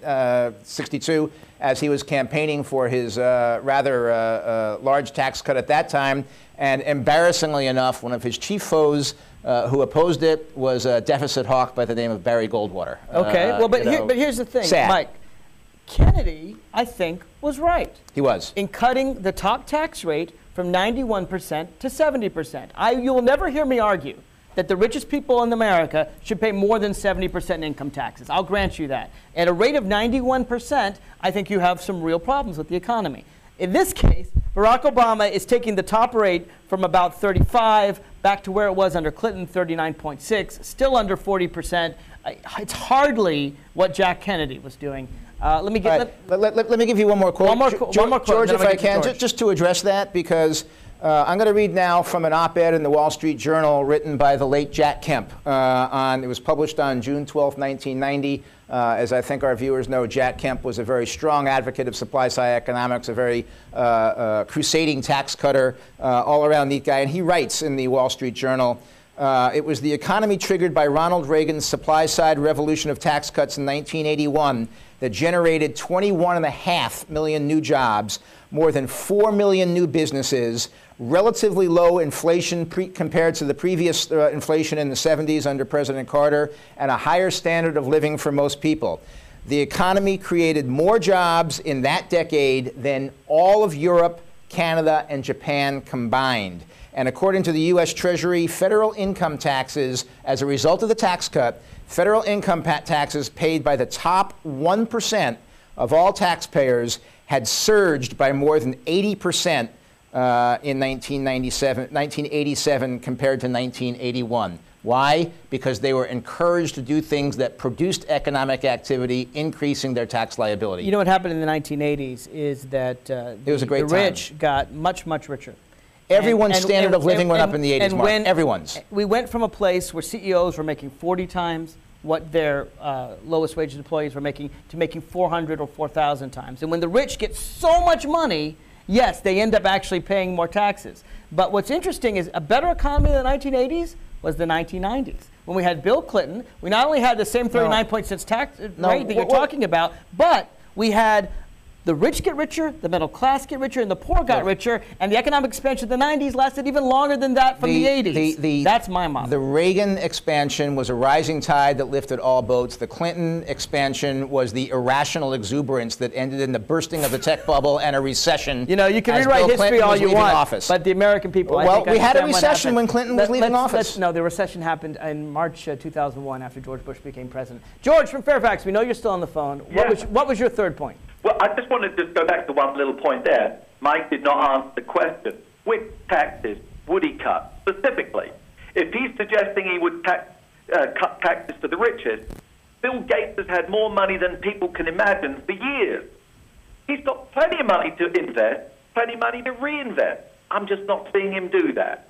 S5: as he was campaigning for his uh, rather uh, uh, large tax cut at that time. And embarrassingly enough, one of his chief foes uh, who opposed it was a deficit hawk by the name of Barry Goldwater.
S1: Okay,
S5: uh,
S1: well, but,
S5: you
S1: here,
S5: know,
S1: but here's the thing,
S5: sad.
S1: Mike. Kennedy, I think, was right.
S5: He was.
S1: In cutting the top tax rate from ninety-one percent to seventy percent. I, you'll never hear me argue that the richest people in America should pay more than seventy percent in income taxes. I'll grant you that. At a rate of ninety-one percent, I think you have some real problems with the economy. In this case, Barack Obama is taking the top rate from about thirty-five back to where it was under Clinton, thirty-nine point six, still under forty percent. It's hardly what Jack Kennedy was doing. Uh, let me get.
S5: Right. Let, let, let, let me give you one more quote.
S1: One more,
S5: George,
S1: one more quote.
S5: George, if I can, just, just to address that, because uh, I'm going to read now from an op-ed in the Wall Street Journal written by the late Jack Kemp. Uh, on it was published on June twelfth, nineteen ninety. Uh, as I think our viewers know, Jack Kemp was a very strong advocate of supply-side economics, a very uh, uh, crusading tax cutter, uh, all-around neat guy. And he writes in the Wall Street Journal, uh, it was the economy triggered by Ronald Reagan's supply-side revolution of tax cuts in nineteen eighty-one that generated twenty-one and a half million new jobs, more than four million new businesses, relatively low inflation pre compared to the previous uh, inflation in the seventies under President Carter, and a higher standard of living for most people. The economy created more jobs in that decade than all of Europe, Canada, and Japan combined. And according to the U S Treasury, federal income taxes, as a result of the tax cut, federal income taxes paid by the top one percent of all taxpayers had surged by more than eighty percent uh, in nineteen ninety-seven, nineteen eighty-seven compared to nineteen eighty-one. Why? Because they were encouraged to do things that produced economic activity, increasing their tax liability.
S1: You know what happened in the nineteen eighties is that uh,
S5: it was a great
S1: the rich
S5: time.
S1: got much, much richer.
S5: Everyone's
S1: and, and,
S5: standard
S1: and,
S5: of living
S1: and,
S5: went
S1: and,
S5: up in the eighties, Mark.
S1: When
S5: Everyone's.
S1: We went from a place where C E Os were making forty times what their uh, lowest wage employees were making to making four hundred or four thousand times. And when the rich get so much money, yes, they end up actually paying more taxes. But what's interesting is a better economy in the nineteen eighties was the nineteen nineties. When we had Bill Clinton, we not only had the same thirty-nine point six tax
S5: No,
S1: rate that you're
S5: what, what?
S1: talking about, but we had The rich get richer, the middle class get richer, and the poor got
S5: Right.
S1: richer. And the economic expansion of the nineties lasted even longer than that from the, eighties.
S5: The, the,
S1: That's my model.
S5: The Reagan expansion was a rising tide that lifted all boats. The Clinton expansion was the irrational exuberance that ended in the bursting of the tech bubble and a recession.
S1: You know, you can
S5: as
S1: rewrite
S5: Bill
S1: history
S5: Clinton
S1: all
S5: was
S1: you
S5: leaving
S1: want,
S5: office.
S1: but the American people, I
S5: Well,
S1: think,
S5: we had a
S1: understand what
S5: recession
S1: happened.
S5: when Clinton was
S1: Let-
S5: leaving
S1: let's-
S5: office.
S1: let's- no, the recession happened in March uh, two thousand one after George Bush became president. George from Fairfax, we know you're still on the phone. What,
S13: Yeah.
S1: was, what was your third point?
S13: Well, I just wanted to just go back to one little point there. Mike did not answer the question. Which taxes would he cut specifically? If he's suggesting he would tax, uh, cut taxes for the richest, Bill Gates has had more money than people can imagine for years. He's got plenty of money to invest, plenty of money to reinvest. I'm just not seeing him do that.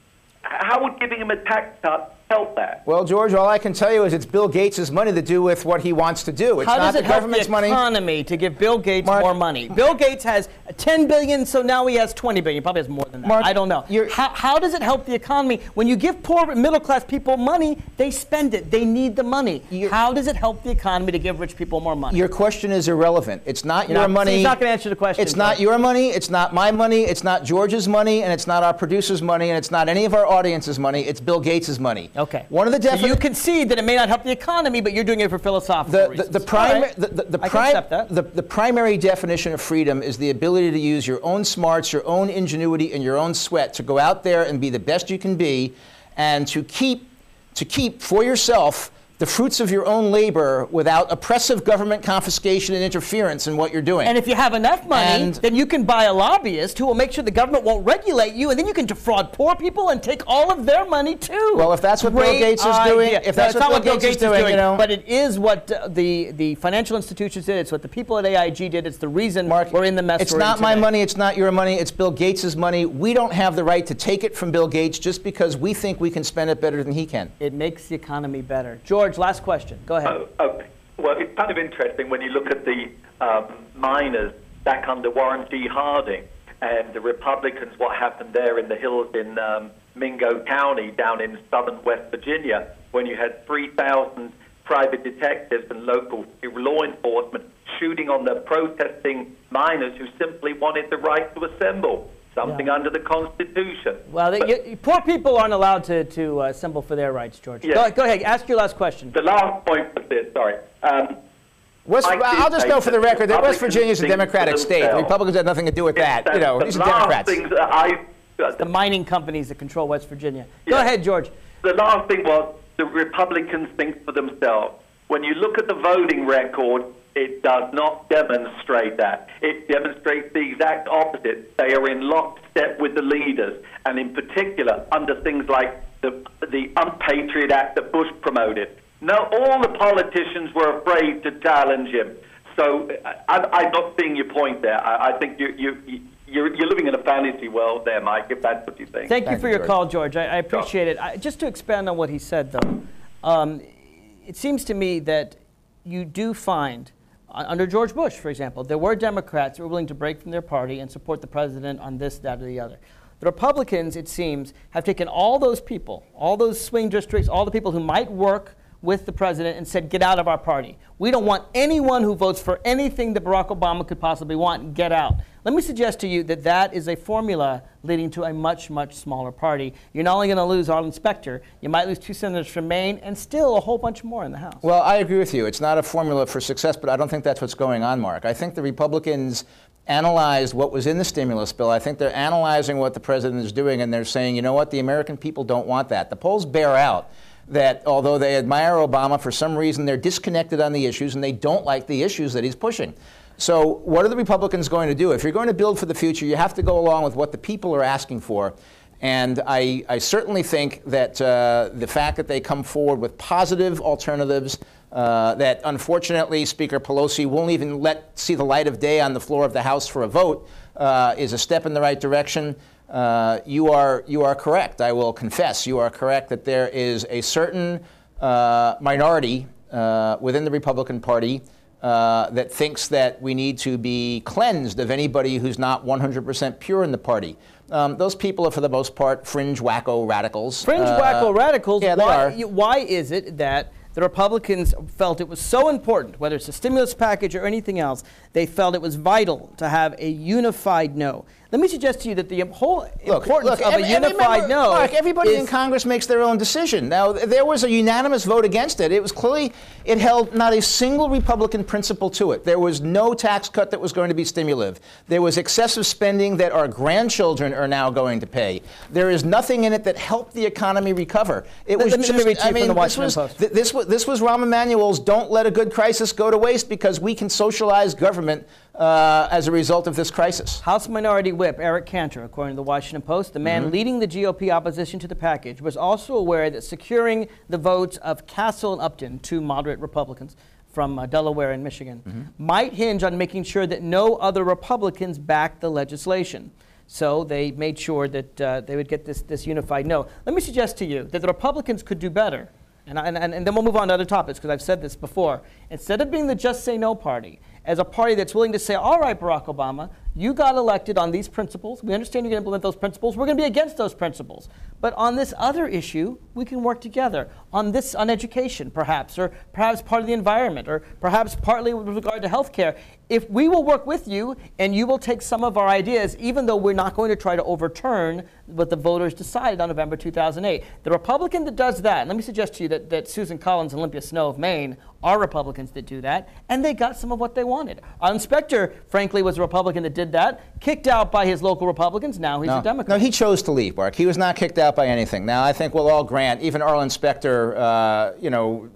S13: How would giving him a tax cut help that?
S5: Well, George, all I can tell you is it's Bill Gates' money to do with what he wants to do. It's
S1: How
S5: not
S1: does it
S5: the
S1: help
S5: government's
S1: the
S5: money.
S1: economy to give Bill Gates
S5: Mark,
S1: more money? Bill Gates has ten billion dollars, so now he has twenty billion dollars. Probably has more than that.
S5: Mark,
S1: I don't know. How, how does it help the economy? When you give poor middle-class people money, they spend it. They need the money. How does it help the economy to give rich people more money?
S5: Your question is irrelevant. It's not
S1: You're
S5: your
S1: not-
S5: money.
S1: see, he's not going to answer the question.
S5: It's not your money. It's not my money. It's not George's money, and it's not our producer's money, and it's not any of our audience's money. It's Bill Gates' money.
S1: Okay.
S5: One of the
S1: So
S5: definitions.
S1: you concede that it may not help the economy, but you're doing it for philosophical
S5: The, the,
S1: reasons.
S5: the, primi-
S1: All right.
S5: the, the, the,
S1: I can
S5: prim-
S1: accept that.
S5: the, the primary definition of freedom is the ability to use your own smarts, your own ingenuity, and your own sweat to go out there and be the best you can be, and to keep, to keep for yourself the fruits of your own labor without oppressive government confiscation and interference in what you're doing.
S1: And if you have enough money,
S5: And-
S1: then you can buy a lobbyist who will make sure the government won't regulate you, and then you can defraud poor people and take all of their money too.
S5: Well, if that's what Bill
S1: Great
S5: Gates is doing-
S1: idea.
S5: if
S1: No,
S5: that's
S1: it's
S5: what
S1: not
S5: Bill
S1: what Bill
S5: Gates
S1: Gates
S5: is doing, you know-
S1: but it is what uh, the the financial institutions did. It's what the people at A I G did. It's the reason we're in the mess
S5: It's
S1: we're
S5: not
S1: in
S5: my
S1: today.
S5: money, it's not your money, it's Bill Gates' money. We don't have the right to take it from Bill Gates just because we think we can spend it better than he can.
S1: It makes the economy better. George, last question. Go ahead.
S13: Oh, okay. Well, it's kind of interesting when you look at the um, miners back under Warren G. Harding and the Republicans, what happened there in the hills in um, Mingo County down in southern West Virginia, when you had three thousand private detectives and local law enforcement shooting on the protesting miners who simply wanted the right to assemble, something
S1: Yeah.
S13: under the Constitution.
S1: Well,
S13: But-
S1: you, poor people aren't allowed to, to uh, assemble for their rights, George.
S13: Yeah.
S1: Go, go ahead. Ask your last question.
S13: The last point was this, sorry. Um,
S5: West,
S13: Mike did
S5: I'll just
S13: say
S5: know for the
S13: that
S5: record that West
S13: Republicans
S5: Virginia is a
S13: think for
S5: Democratic state. The
S13: themselves.
S5: Republicans had nothing to do with that. You know,
S13: the
S5: these are
S13: last
S5: Democrats.
S13: thing that I,
S1: It's the mining companies that control West Virginia. Go
S13: Yeah.
S1: ahead, George.
S13: The last thing was the Republicans think for themselves. When you look at the voting record, it does not demonstrate that. It demonstrates the exact opposite. They are in lockstep with the leaders, and in particular under things like the, the Unpatriot Act that Bush promoted. No, all the politicians were afraid to challenge him. So I, I'm not seeing your point there. I, I think you, you, you're, you're living in a fantasy world there, Mike, if that's what you think.
S1: Thank you for your call, George. I, I appreciate it. I, just to expand on what he said, though, um, it seems to me that you do find, uh, under George Bush, for example, there were Democrats who were willing to break from their party and support the president on this, that, or the other. The Republicans, it seems, have taken all those people, all those swing districts, all the people who might work with the president and said, get out of our party. We don't want anyone who votes for anything that Barack Obama could possibly want, get out. Let me suggest to you that that is a formula leading to a much, much smaller party. You're not only going to lose Arlen Specter, you might lose two senators from Maine and still a whole bunch more in the House.
S5: Well, I agree with you. It's not a formula for success, but I don't think that's what's going on, Mark. I think the Republicans analyzed what was in the stimulus bill. I think they're analyzing what the president is doing, and they're saying, you know what, the American people don't want that. The polls bear out that although they admire Obama, for some reason they're disconnected on the issues, and they don't like the issues that he's pushing. So what are the Republicans going to do? If you're going to build for the future, you have to go along with what the people are asking for. And I, I certainly think that uh, the fact that they come forward with positive alternatives, uh, that unfortunately Speaker Pelosi won't even let see the light of day on the floor of the House for a vote, uh, is a step in the right direction. Uh, you are you are correct. I will confess, you are correct that there is a certain uh, minority uh, within the Republican Party Uh, that thinks that we need to be cleansed of anybody who's not one hundred percent pure in the party. Um, those people are, for the most part, fringe wacko radicals.
S1: Fringe
S5: Uh,
S1: wacko radicals,
S5: Yeah, they
S1: why,
S5: are.
S1: you- why is it that the the Republicans felt it was so important, whether it's a stimulus package or anything else, they felt it was vital to have a unified no. Let me suggest to you that the whole
S5: Look,
S1: importance
S5: look,
S1: of
S5: every,
S1: a unified
S5: remember,
S1: no
S5: Mark, everybody
S1: is,
S5: in Congress makes their own decision. Now, there was a unanimous vote against it. It was clearly, it held not a single Republican principle to it. There was no tax cut that was going to be stimulative. There was excessive spending that our grandchildren are now going to pay. There is nothing in it that helped the economy recover. It
S1: let,
S5: was
S1: let me,
S5: just,
S1: let me read to you
S5: I mean,
S1: from the
S5: this
S1: Washington
S5: was,
S1: Post.
S5: th- this was, this was Rahm Emanuel's don't let a good crisis go to waste because we can socialize government Uh, as a result of this crisis.
S1: House Minority Whip Eric Cantor, according to the Washington Post, the man
S5: mm-hmm.
S1: leading the G O P opposition to the package, was also aware that securing the votes of Castle and Upton, two moderate Republicans from uh, Delaware and Michigan,
S5: mm-hmm.
S1: might hinge on making sure that no other Republicans backed the legislation. So they made sure that uh, they would get this, this unified no. Let me suggest to you that the Republicans could do better. And, and, and then we'll move on to other topics, because I've said this before. Instead of being the Just Say No party, as a party that's willing to say, all right, Barack Obama, you got elected on these principles. We understand you're going to implement those principles. We're going to be against those principles. But on this other issue, we can work together. On this, on education, perhaps, or perhaps part of the environment, or perhaps partly with regard to health care. If we will work with you, and you will take some of our ideas, even though we're not going to try to overturn what the voters decided on November two thousand eight. The Republican that does that, and let me suggest to you that, that Susan Collins and Olympia Snowe of Maine are Republicans that do that, and they got some of what they wanted. Our inspector, frankly, was a Republican that did that, kicked out by his local Republicans. Now he's
S5: no,
S1: a Democrat.
S5: No, he chose to leave, Mark. He was not kicked out by anything. Now, I think we'll all grant, even Arlen Specter, uh, you know,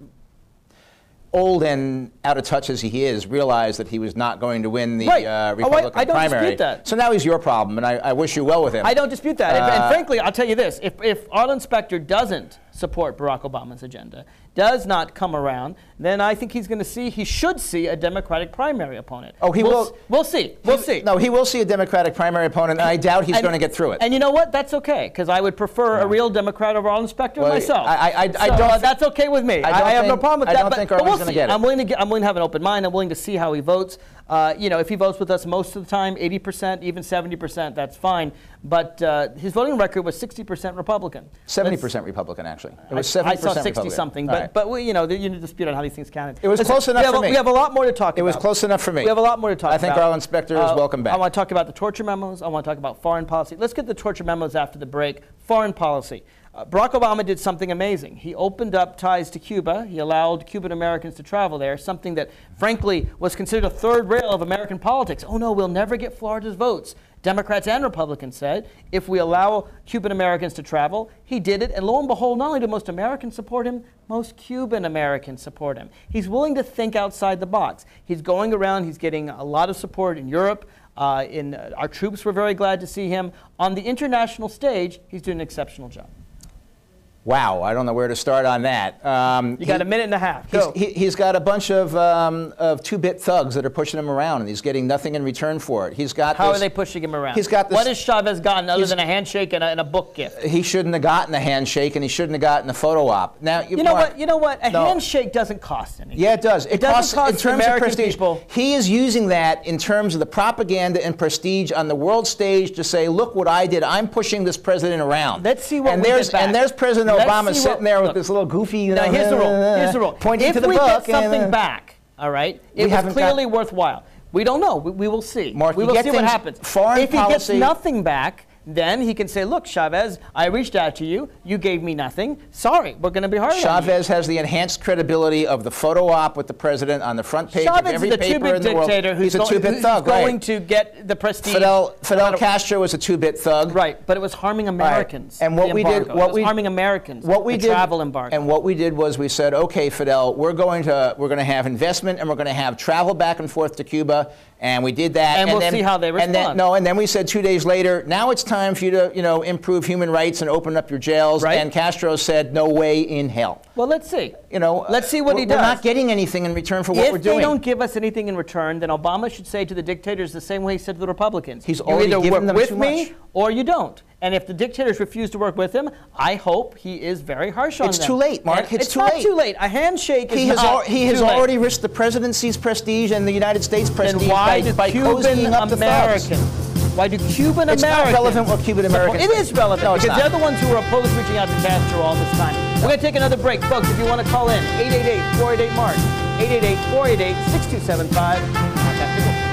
S5: old and out of touch as he is, realized that he was not going to win the
S1: right.
S5: uh, Republican
S1: oh, I, I don't
S5: primary.
S1: dispute that.
S5: So now he's your problem, and I, I wish you well with him.
S1: I don't dispute that.
S5: Uh,
S1: and, and frankly, I'll tell you this. If, if Arlen Specter doesn't support Barack Obama's agenda, does not come around, then I think he's going to see, he should see a Democratic primary opponent.
S5: Oh, he
S1: we'll,
S5: will.
S1: S- we'll see. We'll
S5: he,
S1: see.
S5: No, he will see a Democratic primary opponent, and I doubt he's
S1: and,
S5: going to get through it.
S1: And you know what? That's okay, because I would prefer
S5: yeah.
S1: a real Democrat over Arlen Specter
S5: well,
S1: myself.
S5: I, I, I,
S1: so,
S5: I don't.
S1: Uh, that's okay with me.
S5: I,
S1: I, I have
S5: think,
S1: no problem with
S5: I
S1: that.
S5: don't
S1: but,
S5: think
S1: but
S5: Arlen's
S1: we'll
S5: going to
S1: see.
S5: get it.
S1: I'm willing to get, I'm willing to have an open mind. I'm willing to see how he votes. Uh, you know, if he votes with us most of the time, eighty percent, even seventy percent, that's fine. But uh, his voting record was sixty percent Republican.
S5: seventy percent Republican, actually. It was
S1: I,
S5: seventy percent
S1: I saw sixty-something, but,
S5: right.
S1: but we, you know, you need to dispute on how these things counted.
S5: It was
S1: Listen,
S5: close enough
S1: we have,
S5: for
S1: a,
S5: me.
S1: We have a lot more to talk
S5: it
S1: about.
S5: It was close enough for me.
S1: We have a lot more to talk
S5: I
S1: about.
S5: think Arlen Specter is
S1: uh,
S5: welcome back.
S1: I want to talk about the torture memos. I want to talk about foreign policy. Let's get the torture memos after the break. Foreign policy. Uh, Barack Obama did something amazing. He opened up ties to Cuba. He allowed Cuban Americans to travel there, something that, frankly, was considered a third rail of American politics. Oh, no, we'll never get Florida's votes. Democrats and Republicans said, if we allow Cuban Americans to travel, he did it. And lo and behold, not only do most Americans support him, most Cuban Americans support him. He's willing to think outside the box. He's going around, he's getting a lot of support in Europe. Uh, in, uh, our troops were very glad to see him. On the international stage, he's doing an exceptional job.
S5: Wow, I don't know where to start on that. Um,
S1: you got he, a minute and a half.
S5: He's,
S1: Go.
S5: he, he's got a bunch of um, of two-bit thugs that are pushing him around, and he's getting nothing in return for it. He's got.
S1: How
S5: this,
S1: are they pushing him around?
S5: He's got this.
S1: What has Chavez gotten other than a handshake and a, and a book gift?
S5: He shouldn't have gotten a handshake, and he shouldn't have gotten a photo op. Now you,
S1: you know
S5: Mark,
S1: what? You know what? A
S5: no.
S1: handshake doesn't cost anything.
S5: Yeah, it does. It,
S1: it doesn't
S5: costs
S1: cost
S5: in terms
S1: American
S5: of prestige.
S1: People.
S5: He is using that in terms of the propaganda and prestige on the world stage to say, "Look what I did. I'm pushing this president around."
S1: Let's see what
S5: and
S1: we
S5: there's
S1: get back.
S5: and there's President
S1: Let's
S5: Obama sitting
S1: what,
S5: there with
S1: look,
S5: this little goofy. You
S1: now
S5: know,
S1: here's the rule. Here's the rule.
S5: Pointing
S1: if
S5: to the
S1: we
S5: book
S1: get something
S5: and, uh,
S1: back, all right, it
S5: we
S1: was clearly
S5: got,
S1: worthwhile. We don't know. We, we will see.
S5: Mark,
S1: we will see what happens.
S5: Foreign
S1: if he
S5: policy,
S1: gets nothing back, then he can say, look, Chavez, I reached out to you. You gave me nothing. Sorry, we're going to be hard on you.
S5: Chavez has the enhanced credibility of the photo op with the president on the front page
S1: Chavez
S5: of every
S1: is a
S5: paper in the world.
S1: dictator who's
S5: He's a
S1: go-
S5: two-bit
S1: who's
S5: thug,
S1: going
S5: right.
S1: to get the prestige.
S5: Fidel, Fidel
S1: no
S5: Castro was a two-bit thug.
S1: Right, but it was harming Americans.
S5: Right. And what
S1: the
S5: we
S1: embargo.
S5: did, what
S1: it was
S5: we
S1: harming Americans.
S5: What we
S1: the
S5: did,
S1: travel embargo.
S5: and what we did was we said, okay, Fidel, we're going to we're going to have investment and we're going to have travel back and forth to Cuba. And we did that.
S1: And,
S5: and
S1: we'll
S5: then,
S1: see how they respond.
S5: And then, no, and then we said two days later, now it's time for you to, you know, improve human rights and open up your jails.
S1: Right.
S5: And Castro said, no way in hell.
S1: Well, let's see.
S5: You know,
S1: let's see what
S5: we're,
S1: he does.
S5: We're not getting anything in return for what
S1: if
S5: we're doing.
S1: If they don't give us anything in return, then Obama should say to the dictators the same way he said to the Republicans.
S5: He's
S1: you
S5: already
S1: either
S5: given
S1: work
S5: them
S1: with
S5: too
S1: me
S5: much.
S1: or you don't. And if the dictators refuse to work with him, I hope he is very harsh on
S5: it's
S1: them.
S5: It's too late, Mark.
S1: And
S5: it's,
S1: it's
S5: too
S1: not
S5: late.
S1: too late. A handshake
S5: he
S1: is
S5: has
S1: not
S5: al- He has
S1: too late.
S5: already risked the presidency's prestige and the United States prestige
S1: then why
S5: by,
S1: do
S5: by
S1: Cuban
S5: cozying up the thugs.
S1: Americans? Why do Cuban
S5: it's
S1: Americans?
S5: It's not relevant what Cuban Americans
S1: It is relevant
S5: no, it's
S1: because
S5: not.
S1: they're the ones who were opposed to reaching out to Castro all this time. We're going to take another break. Folks, if you want to call in, eight eight eight, four eight eight, MARK, eight eight eight, four eight eight, six two seven five. Mark after this.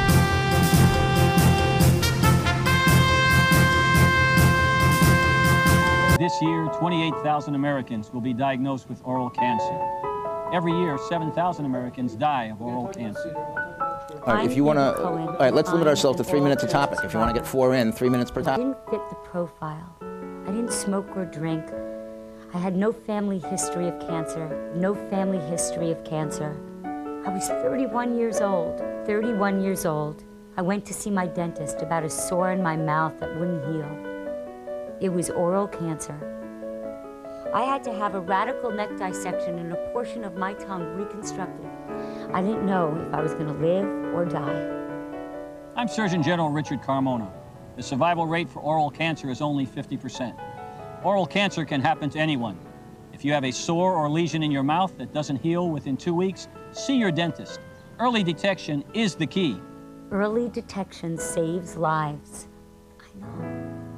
S6: This year, twenty-eight thousand Americans will be diagnosed with oral cancer. Every year, seven thousand Americans die of oral cancer.
S5: All right, if you want to, all right, let's limit ourselves to three minutes a topic. If you want to get four in, three minutes per
S8: I
S5: topic.
S8: didn't fit the profile. I didn't smoke or drink. I had no family history of cancer, no family history of cancer. I was thirty-one years old, thirty-one years old. I went to see my dentist about a sore in my mouth that wouldn't heal. It was oral cancer. I had to have a radical neck dissection and a portion of my tongue reconstructed. I didn't know if I was going to live or die.
S6: I'm Surgeon General Richard Carmona. The survival rate for oral cancer is only fifty percent. Oral cancer can happen to anyone. If you have a sore or lesion in your mouth that doesn't heal within two weeks, see your dentist. Early detection is the key.
S8: Early detection saves lives. I know.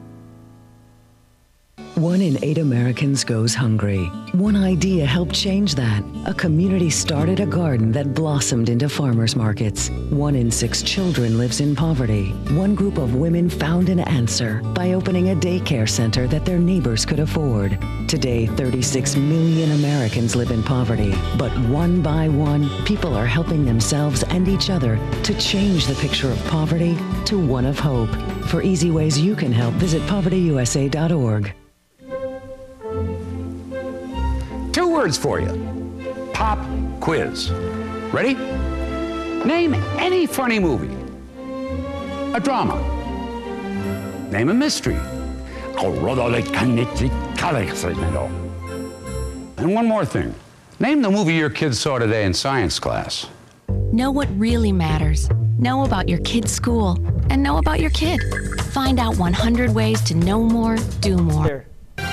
S10: One in eight Americans goes hungry. One idea helped change that. A community started a garden that blossomed into farmers markets. One in six children lives in poverty. One group of women found an answer by opening a daycare center that their neighbors could afford. Today, thirty-six million Americans live in poverty. But one by one, people are helping themselves and each other to change the picture of poverty to one of hope. For easy ways you can help, visit poverty U S A dot org.
S24: Two words for you. Pop quiz. Ready? Name any funny movie. A drama. Name a mystery. And one more thing. Name the movie your kids saw today in science class.
S25: Know what really matters. Know about your kid's school. And know about your kid. Find out one hundred ways to know more, do more.
S1: Here.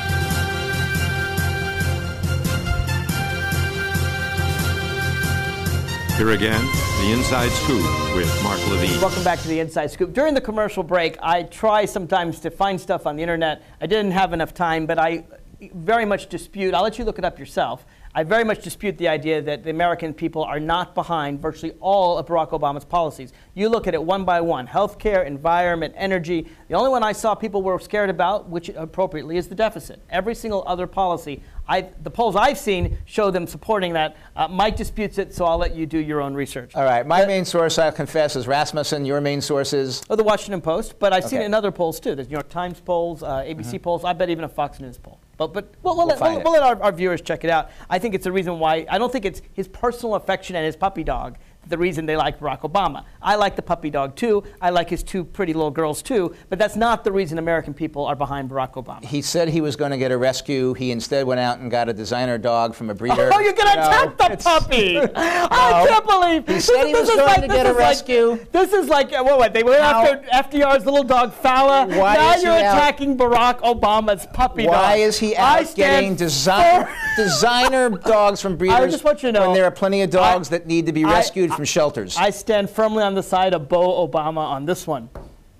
S23: Here again, the Inside Scoop with Mark Levine.
S1: Welcome back to the Inside Scoop. During the commercial break, I try sometimes to find stuff on the internet. I didn't have enough time, but I very much dispute, I'll let you look it up yourself. I very much dispute the idea that the American people are not behind virtually all of Barack Obama's policies. You look at it one by one, healthcare, environment, energy. The only one I saw people were scared about, which appropriately is the deficit. Every single other policy, I, the polls I've seen show them supporting that. Uh, Mike disputes it, so I'll let you do your own research.
S5: All right, my main source, I'll confess, is Rasmussen. Your main source is?
S1: Oh, the Washington Post, but I've
S5: Okay.
S1: seen it in other polls too. There's New York Times polls, uh, A B C
S5: Mhm.
S1: polls, I bet even a Fox News poll. But, but we'll, we'll,
S5: We'll
S1: let,
S5: find
S1: we'll,
S5: it.
S1: we'll let our, our viewers check it out. I think it's the reason why, I don't think it's his personal affection and his puppy dog the reason they like Barack Obama. I like the puppy dog too. I like his two pretty little girls too. But that's not the reason American people are behind Barack Obama.
S5: He said he was going to get a rescue. He instead went out and got a designer dog from a breeder.
S1: Oh, you're going to
S5: No,
S1: attack the puppy! I can't believe
S5: He
S1: this
S5: said
S1: is-
S5: he
S1: this
S5: was
S1: is
S5: going
S1: like-
S5: to
S1: this
S5: get a
S1: is like-
S5: rescue.
S1: This is like, uh, what, what, they went
S5: Now-
S1: after F D R's little dog Fowler.
S5: Why
S1: now
S5: is he
S1: you're
S5: out-
S1: attacking Barack Obama's puppy dog.
S5: Why is he
S1: I
S5: out
S1: stand
S5: getting design, designer dogs from breeders
S1: just want you to know,
S5: when there are plenty of dogs
S1: I-
S5: that need to be
S1: I-
S5: rescued from shelters?
S1: I stand firmly on the side of Bo Obama on this one.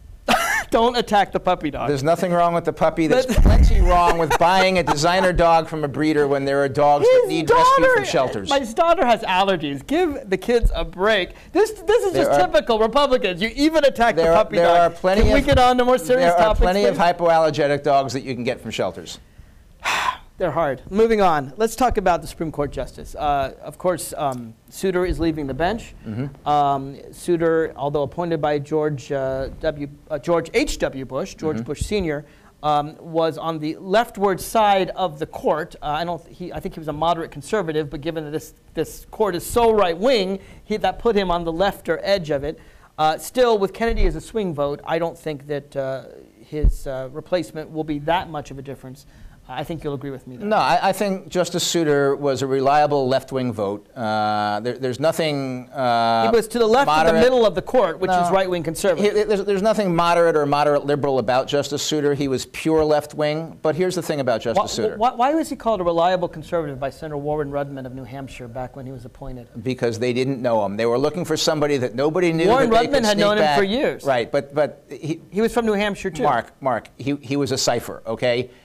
S1: Don't attack the puppy dog.
S5: There's nothing wrong with the puppy. There's plenty wrong with buying a designer dog from a breeder when there are dogs that need rescue from shelters.
S1: My daughter has allergies. Give the kids a break. This this is
S5: There
S1: just
S5: are-
S1: typical Republicans. You even attack the
S5: There are,
S1: puppy
S5: there
S1: dog.
S5: are plenty
S1: Can we
S5: of,
S1: get on to more serious
S5: there are
S1: topics?
S5: plenty of
S1: please?
S5: hypoallergenic dogs that you can get from shelters.
S1: They're hard. Moving on. Let's talk about the Supreme Court justice. Uh, of course, um, Souter is leaving the bench.
S5: Mhm.
S1: Um, Souter, although appointed by George uh, W. Uh, George H W. Bush, George
S5: Mhm.
S1: Bush Senior, um, was on the leftward side of the court. Uh, I don't. He, I think he was a moderate conservative, but given that this this court is so right wing, he, that put him on the left or edge of it. Uh, still, with Kennedy as a swing vote, I don't think that uh, his uh, replacement will be that much of a difference. I think you'll agree with me there.
S5: No, I, I think Justice Souter was a reliable left-wing vote. Uh, there, there's nothing uh,
S1: He was to the left of
S5: moderate-
S1: the middle of the court, which
S5: No.
S1: is right-wing conservative.
S5: He- there's, there's nothing moderate or moderate liberal about Justice Souter. He was pure left-wing. But here's the thing about Justice
S1: Why,
S5: Souter.
S1: why, why was he called a reliable conservative by Senator Warren Rudman of New Hampshire back when he was appointed?
S5: Because they didn't know him. They were looking for somebody that nobody knew.
S1: Warren
S5: that they
S1: Rudman
S5: could
S1: had
S5: sneak
S1: known him
S5: back.
S1: for years.
S5: Right, but but he
S1: he was from New Hampshire too.
S5: Mark, Mark, he he was a cipher. Okay,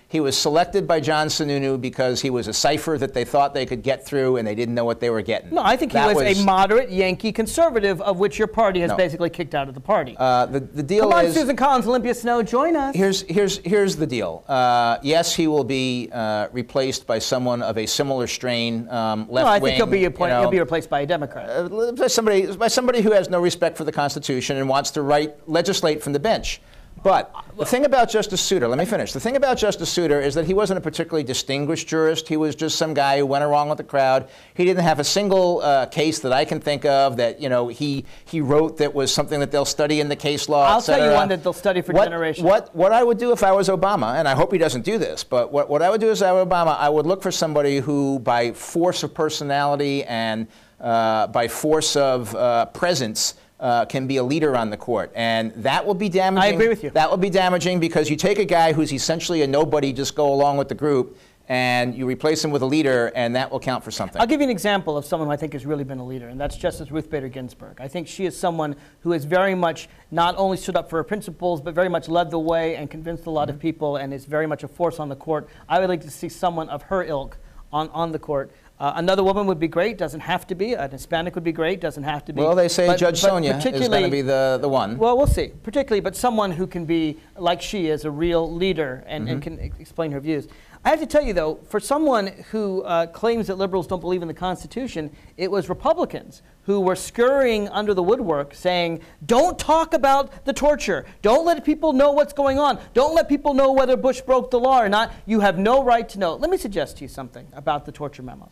S5: He was selected by John Sununu because he was a cipher that they thought they could get through, and they didn't know what they were getting.
S1: No, I think he was, was a moderate Yankee conservative, of which your party has
S5: no.
S1: basically kicked out of the party.
S5: Uh, the, the deal
S1: Come on,
S5: is,
S1: Susan Collins, Olympia Snowe, join us.
S5: Here's here's here's the deal. Uh, yes, he will be uh, replaced by someone of a similar strain, um, left wing.
S1: No, I think he'll be, appoint,
S5: you know,
S1: he'll be replaced by a Democrat.
S5: Uh, by somebody by somebody who has no respect for the Constitution and wants to write legislate from the bench. But the thing about Justice Souter, let me finish. The thing about Justice Souter is that he wasn't a particularly distinguished jurist. He was just some guy who went along with the crowd. He didn't have a single uh, case that I can think of that, you know, he he wrote that was something that they'll study in the case law,
S1: I'll
S5: et cetera.
S1: tell you one that they'll study for
S5: what,
S1: generations.
S5: What what I would do if I was Obama, and I hope he doesn't do this, but what, what I would do if I were Obama, I would look for somebody who, by force of personality and uh, by force of uh, presence, Uh, can be a leader on the court, and that will be damaging.
S1: I agree with you.
S5: That will be damaging because you take a guy who's essentially a nobody, just go along with the group, and you replace him with a leader, and that will count for something.
S1: I'll give you an example of someone who I think has really been a leader, and that's Justice Ruth Bader Ginsburg. I think she is someone who has very much not only stood up for her principles, but very much led the way and convinced a lot of people, and is very much a force on the court. I would like to see someone of her ilk on, on the court. Uh, another woman would be great, doesn't have to be. An Hispanic would be great, doesn't have to be.
S5: Well, they say
S1: but,
S5: Judge
S1: but
S5: Sonia is going to be the, the one.
S1: Well, we'll see. Particularly, but someone who can be, like she is, a real leader and, mm-hmm. and can ex- explain her views. I have to tell you, though, for someone who uh, claims that liberals don't believe in the Constitution, it was Republicans who were scurrying under the woodwork saying, don't talk about the torture. Don't let people know what's going on. Don't let people know whether Bush broke the law or not. You have no right to know. Let me suggest to you something about the torture memos.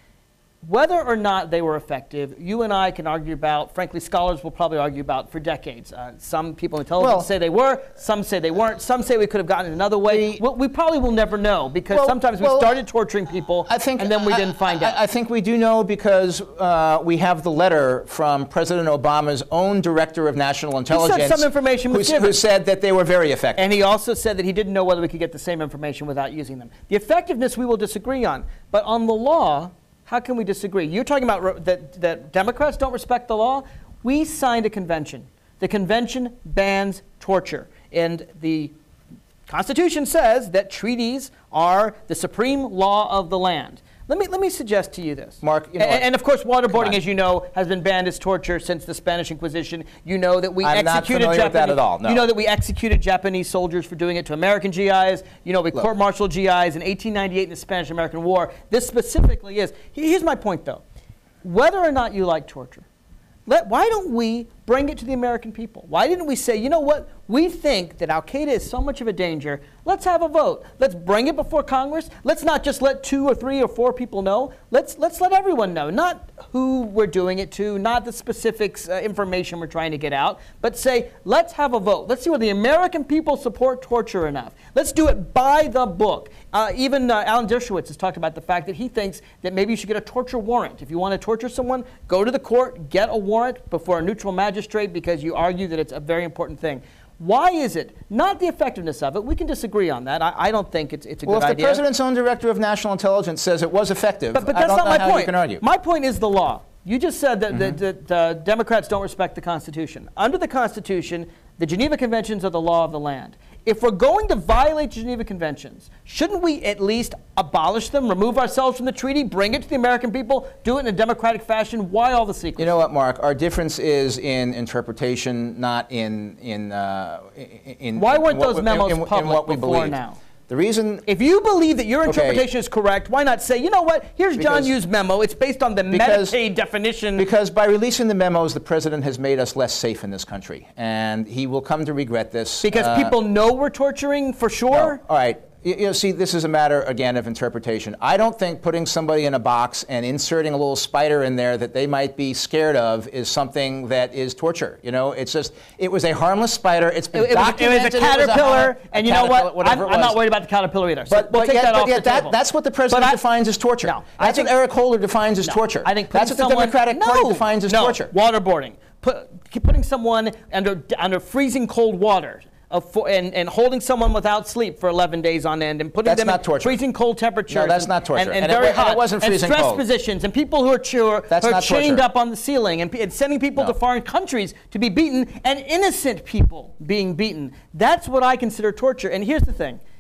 S1: Whether or not they were effective, you and I can argue about, frankly, scholars will probably argue about for decades. Uh, some people in intelligence
S5: well,
S1: say they were, some say they weren't, some say we could have gotten it another way. We, we probably will never know because well, sometimes we well, started torturing people I think, and then we I, didn't find
S5: I,
S1: out.
S5: I think we do know because uh, we have the letter from President Obama's own Director of National Intelligence.
S1: He said some information was
S5: who,
S1: given.
S5: who said that they were very effective.
S1: And he also said that he didn't know whether we could get the same information without using them. The effectiveness we will disagree on, but on the law, how can we disagree? You're talking about re- that, that Democrats don't respect the law. We signed a convention. The convention bans torture. And the Constitution says that treaties are the supreme law of the land. Let me let me suggest to you this.
S5: Mark, you know
S1: and, and of course, waterboarding, as you know, has been banned as torture since the Spanish Inquisition. You know that we
S5: I'm
S1: executed
S5: not
S1: Japanese.
S5: With that at all. No.
S1: You know that we executed Japanese soldiers for doing it to American G Is. You know we court-martialed G Is in eighteen ninety-eight in the Spanish-American War. This specifically is. Here's my point, though. Whether or not you like torture, let, why don't we bring it to the American people? Why didn't we say, you know what? We think that Al-Qaeda is so much of a danger. Let's have a vote. Let's bring it before Congress. Let's not just let two or three or four people know. Let's let's let everyone know. Not who we're doing it to, not the specifics, uh, information we're trying to get out, but say, let's have a vote. Let's see whether the American people support torture enough. Let's do it by the book. Uh, even uh, Alan Dershowitz has talked about the fact that he thinks that maybe you should get a torture warrant. If you want to torture someone, go to the court, get a warrant before a neutral magistrate because you argue that it's a very important thing. Why is it? Not the effectiveness of it. We can disagree on that. I, I don't think it's, it's a
S5: well,
S1: good idea.
S5: Well, if the president's own director of national intelligence says it was effective,
S1: but, but
S5: I
S1: that's
S5: don't
S1: not
S5: know
S1: my
S5: how
S1: point.
S5: you can argue.
S1: My point is the law. You just said that,
S5: Mm-hmm.
S1: that, that uh, Democrats don't respect the Constitution. Under the Constitution, the Geneva Conventions are the law of the land. If we're going to violate Geneva Conventions, shouldn't we at least abolish them, remove ourselves from the treaty, bring it to the American people, do it in a democratic fashion? Why all the secrecy?
S5: You know what, Mark? Our difference is in interpretation, not in in uh, in.
S1: Why weren't
S5: in
S1: those
S5: we,
S1: memos
S5: in, in,
S1: public
S5: in what we
S1: before
S5: believe.
S1: now?
S5: The reason,
S1: if you believe that your
S5: okay,
S1: interpretation is correct, why not say, you know what? Here's
S5: because,
S1: John Yu's memo. It's based on the
S5: because,
S1: Medicaid definition.
S5: Because by releasing the memos, the president has made us less safe in this country, and he will come to regret this.
S1: Because
S5: uh,
S1: people know we're torturing for sure.
S5: No. All right. You know, see, this is a matter, again, of interpretation. I don't think putting somebody in a box and inserting a little spider in there that they might be scared of is something that is torture. You know, it's just, it was a harmless spider. It's been
S1: it, it
S5: documented.
S1: Was, it was a caterpillar,
S5: it was a,
S1: and you know what? I'm,
S5: I'm
S1: not worried about the caterpillar either. So
S5: but
S1: we'll
S5: but
S1: take
S5: yet,
S1: that
S5: but
S1: off
S5: yet
S1: the
S5: that,
S1: table.
S5: that's what the president
S1: I,
S5: defines as torture.
S1: No,
S5: that's
S1: think,
S5: what Eric Holder defines as
S1: no,
S5: torture.
S1: I think
S5: that's what
S1: someone,
S5: the Democratic
S1: no,
S5: Party defines as
S1: no,
S5: torture.
S1: Waterboarding. Put, putting someone under, under freezing cold water. Of for, and, and holding someone without sleep for eleven days on end and putting
S5: that's
S1: them
S5: not
S1: in
S5: torture.
S1: freezing cold temperatures.
S5: No, that's
S1: and,
S5: not torture.
S1: And, and,
S5: and
S1: very
S5: it,
S1: hot.
S5: And it wasn't freezing
S1: and stress
S5: cold.
S1: positions and people who are, sure,
S5: that's
S1: who are
S5: not
S1: chained
S5: torture.
S1: up on the ceiling and, and sending people
S5: no.
S1: to foreign countries to be beaten and innocent people being beaten. That's what I consider torture. And here's the thing.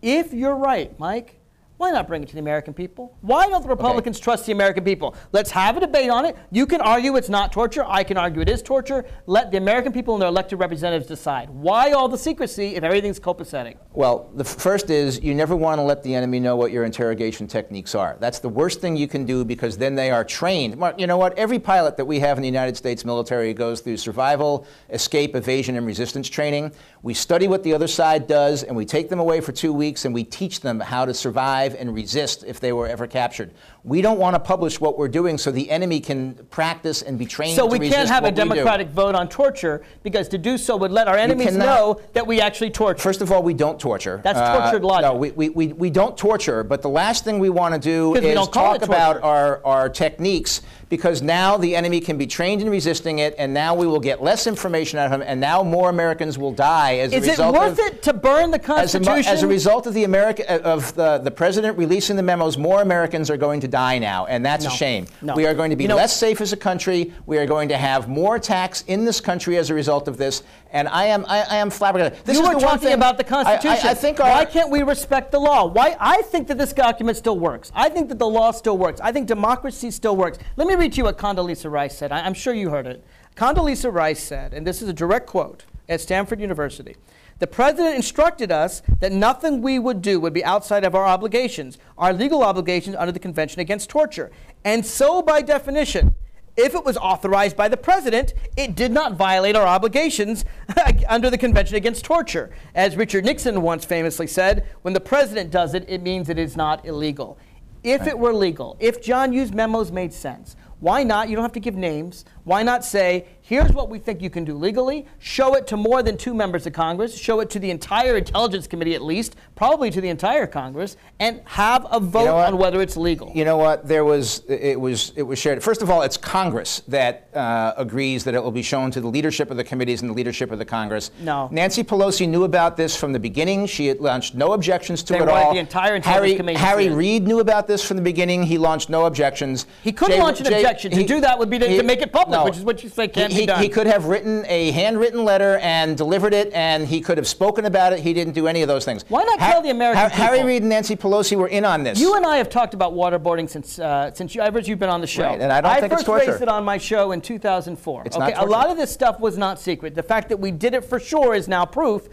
S1: if you're right, Mike, why not bring it to the American people? Why don't the Republicans okay. trust the American people? Let's have a debate on it. You can argue it's not torture. I can argue it is torture. Let the American people and their elected representatives decide. Why all the secrecy if everything's copacetic?
S5: Well, the first is you never want to let the enemy know what your interrogation techniques are. That's the worst thing you can do because then they are trained. Mark, you know what? Every pilot that we have in the United States military goes through survival, escape, evasion, and resistance training. We study what the other side does, and we take them away for two weeks, and we teach them how to survive and resist if they were ever captured. We don't want to publish what we're doing so the enemy can practice and be trained
S1: so
S5: to resist.
S1: So we can't have a
S5: we
S1: democratic
S5: do.
S1: vote on torture because to do so would let our enemies know that we actually torture.
S5: First of all, we don't torture.
S1: That's tortured
S5: uh,
S1: logic.
S5: No, we, we, we, we don't torture, but the last thing we want to do is talk about our, our techniques because now the enemy can be trained in resisting it, and now we will get less information out of him, and now more Americans will die as
S1: is
S5: a result
S1: of... Is it worth
S5: of,
S1: it to burn the Constitution?
S5: As a, as a result of the America of the, the president releasing the memos, more Americans are going to die now, and that's
S1: no.
S5: a shame.
S1: No.
S5: We are going to be
S1: you know,
S5: less safe as a country. We are going to have more attacks in this country as a result of this, and I am I, I am flabbergasted. This
S1: you
S5: is
S1: were
S5: the one
S1: talking
S5: thing,
S1: about the Constitution.
S5: I, I, I think our,
S1: Why can't we respect the law? Why? I think that this document still works. I think that the law still works. I think democracy still works. Let me read to you what Condoleezza Rice said. I, I'm sure you heard it. Condoleezza Rice said, and this is a direct quote at Stanford University, "The president instructed us that nothing we would do would be outside of our obligations, our legal obligations under the Convention Against Torture. And so, by definition, if it was authorized by the president, it did not violate our obligations under the Convention Against Torture. As Richard Nixon once famously said, when the president does it, it means it is not illegal." If right. it were legal, if John Yoo's memos made sense, why not? You don't have to give names. Why not say, here's what we think you can do legally, show it to more than two members of Congress, show it to the entire Intelligence Committee at least, probably to the entire Congress, and have a vote you know on whether it's legal.
S5: You know what? There was, it was, it was shared. First of all, it's Congress that uh, agrees that it will be shown to the leadership of the committees and the leadership of the Congress.
S1: No.
S5: Nancy Pelosi knew about this from the beginning. She had launched no objections to
S1: they
S5: it all.
S1: The entire Intelligence
S5: Harry,
S1: Committee
S5: Harry Reid knew about this from the beginning. He launched no objections.
S1: He couldn't
S5: Jay,
S1: launch an
S5: Jay,
S1: objection.
S5: He,
S1: to do that would be to,
S5: he,
S1: to make it public,
S5: no.
S1: which is what you say can't
S5: he,
S1: be done.
S5: He could have written a handwritten letter and delivered it, and he could have spoken about it. He didn't do any of those things.
S1: Why not ha- tell the American
S5: ha-
S1: people?
S5: Harry Reid and Nancy Pelosi were in on this.
S1: You and I have talked about waterboarding since uh, since you, ever you've been on the show.
S5: Right, and I don't
S1: I
S5: think it's torture.
S1: I first raised it on my show in two thousand four.
S5: It's
S1: okay,
S5: not torture.
S1: A lot of this stuff was not secret. The fact that we did it for sure is now proof.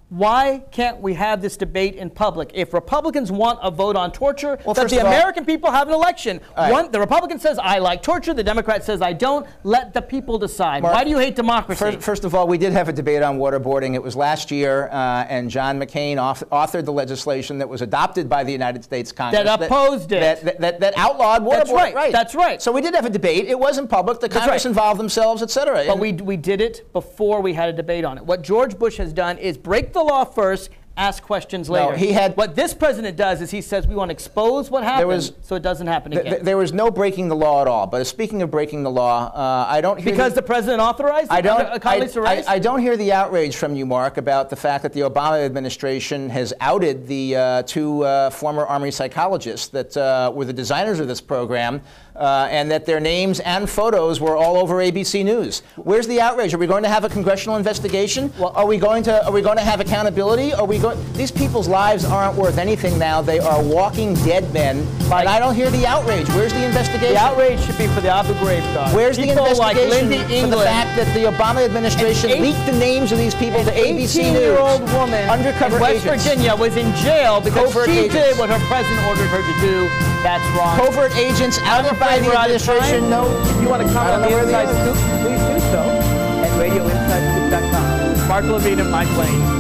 S1: Why can't we have this debate in public? If Republicans want a vote on torture,
S5: well,
S1: let the
S5: all,
S1: American people have an election.
S5: Right.
S1: One, the Republican says, I like torture. The Democrat says, I don't. Let the people decide.
S5: Mark,
S1: Why do you hate democracy?
S5: First, first of all, we did have a debate on waterboarding. It was last year, uh, and John McCain auth- authored the legislation that was adopted by the United States Congress.
S1: That opposed
S5: that,
S1: it.
S5: That, that, that, that outlawed waterboarding.
S1: That's right.
S5: right.
S1: That's right.
S5: So we did have a debate. It was in public. The Congress
S1: right.
S5: involved themselves, et cetera.
S1: But we, we did it before we had a debate on it. What George Bush has done is break the law first, ask questions later.
S5: No, he had,
S1: what this president does is he says we want to expose what happened
S5: was,
S1: so it doesn't happen
S5: th-
S1: again.
S5: Th- there was no breaking the law at all. But speaking of breaking the law, uh, I don't hear
S1: because
S5: the,
S1: the president authorized it?
S5: I don't.
S1: Uh,
S5: I, I, I don't hear the outrage from you, Mark, about the fact that the Obama administration has outed the uh, two uh, former Army psychologists that uh, were the designers of this program, uh, and that their names and photos were all over A B C News. Where's the outrage? Are we going to have a congressional investigation? Well, are we going to? Are we going to have accountability? Are we going? These people's lives aren't worth anything now. They are walking dead men,
S1: like,
S5: and I don't hear the outrage. Where's the investigation?
S1: The outrage should be for the Abu Ghraib guard.
S5: Where's
S1: people
S5: the investigation
S1: like Lindy
S5: for
S1: England,
S5: the fact that the Obama administration
S1: eight,
S5: leaked the names of these people to A B C News?
S1: An eighteen-year-old woman
S5: undercover
S1: in West
S5: agents.
S1: Virginia was in jail because
S5: Covert
S1: she
S5: agents.
S1: did what her president ordered her to do. That's wrong.
S5: Covert agents outed by the administration. No,
S1: if you want to comment on the Inside Scoop, please do so at radio inside scoop dot com. Mark Levine and Mike Lane.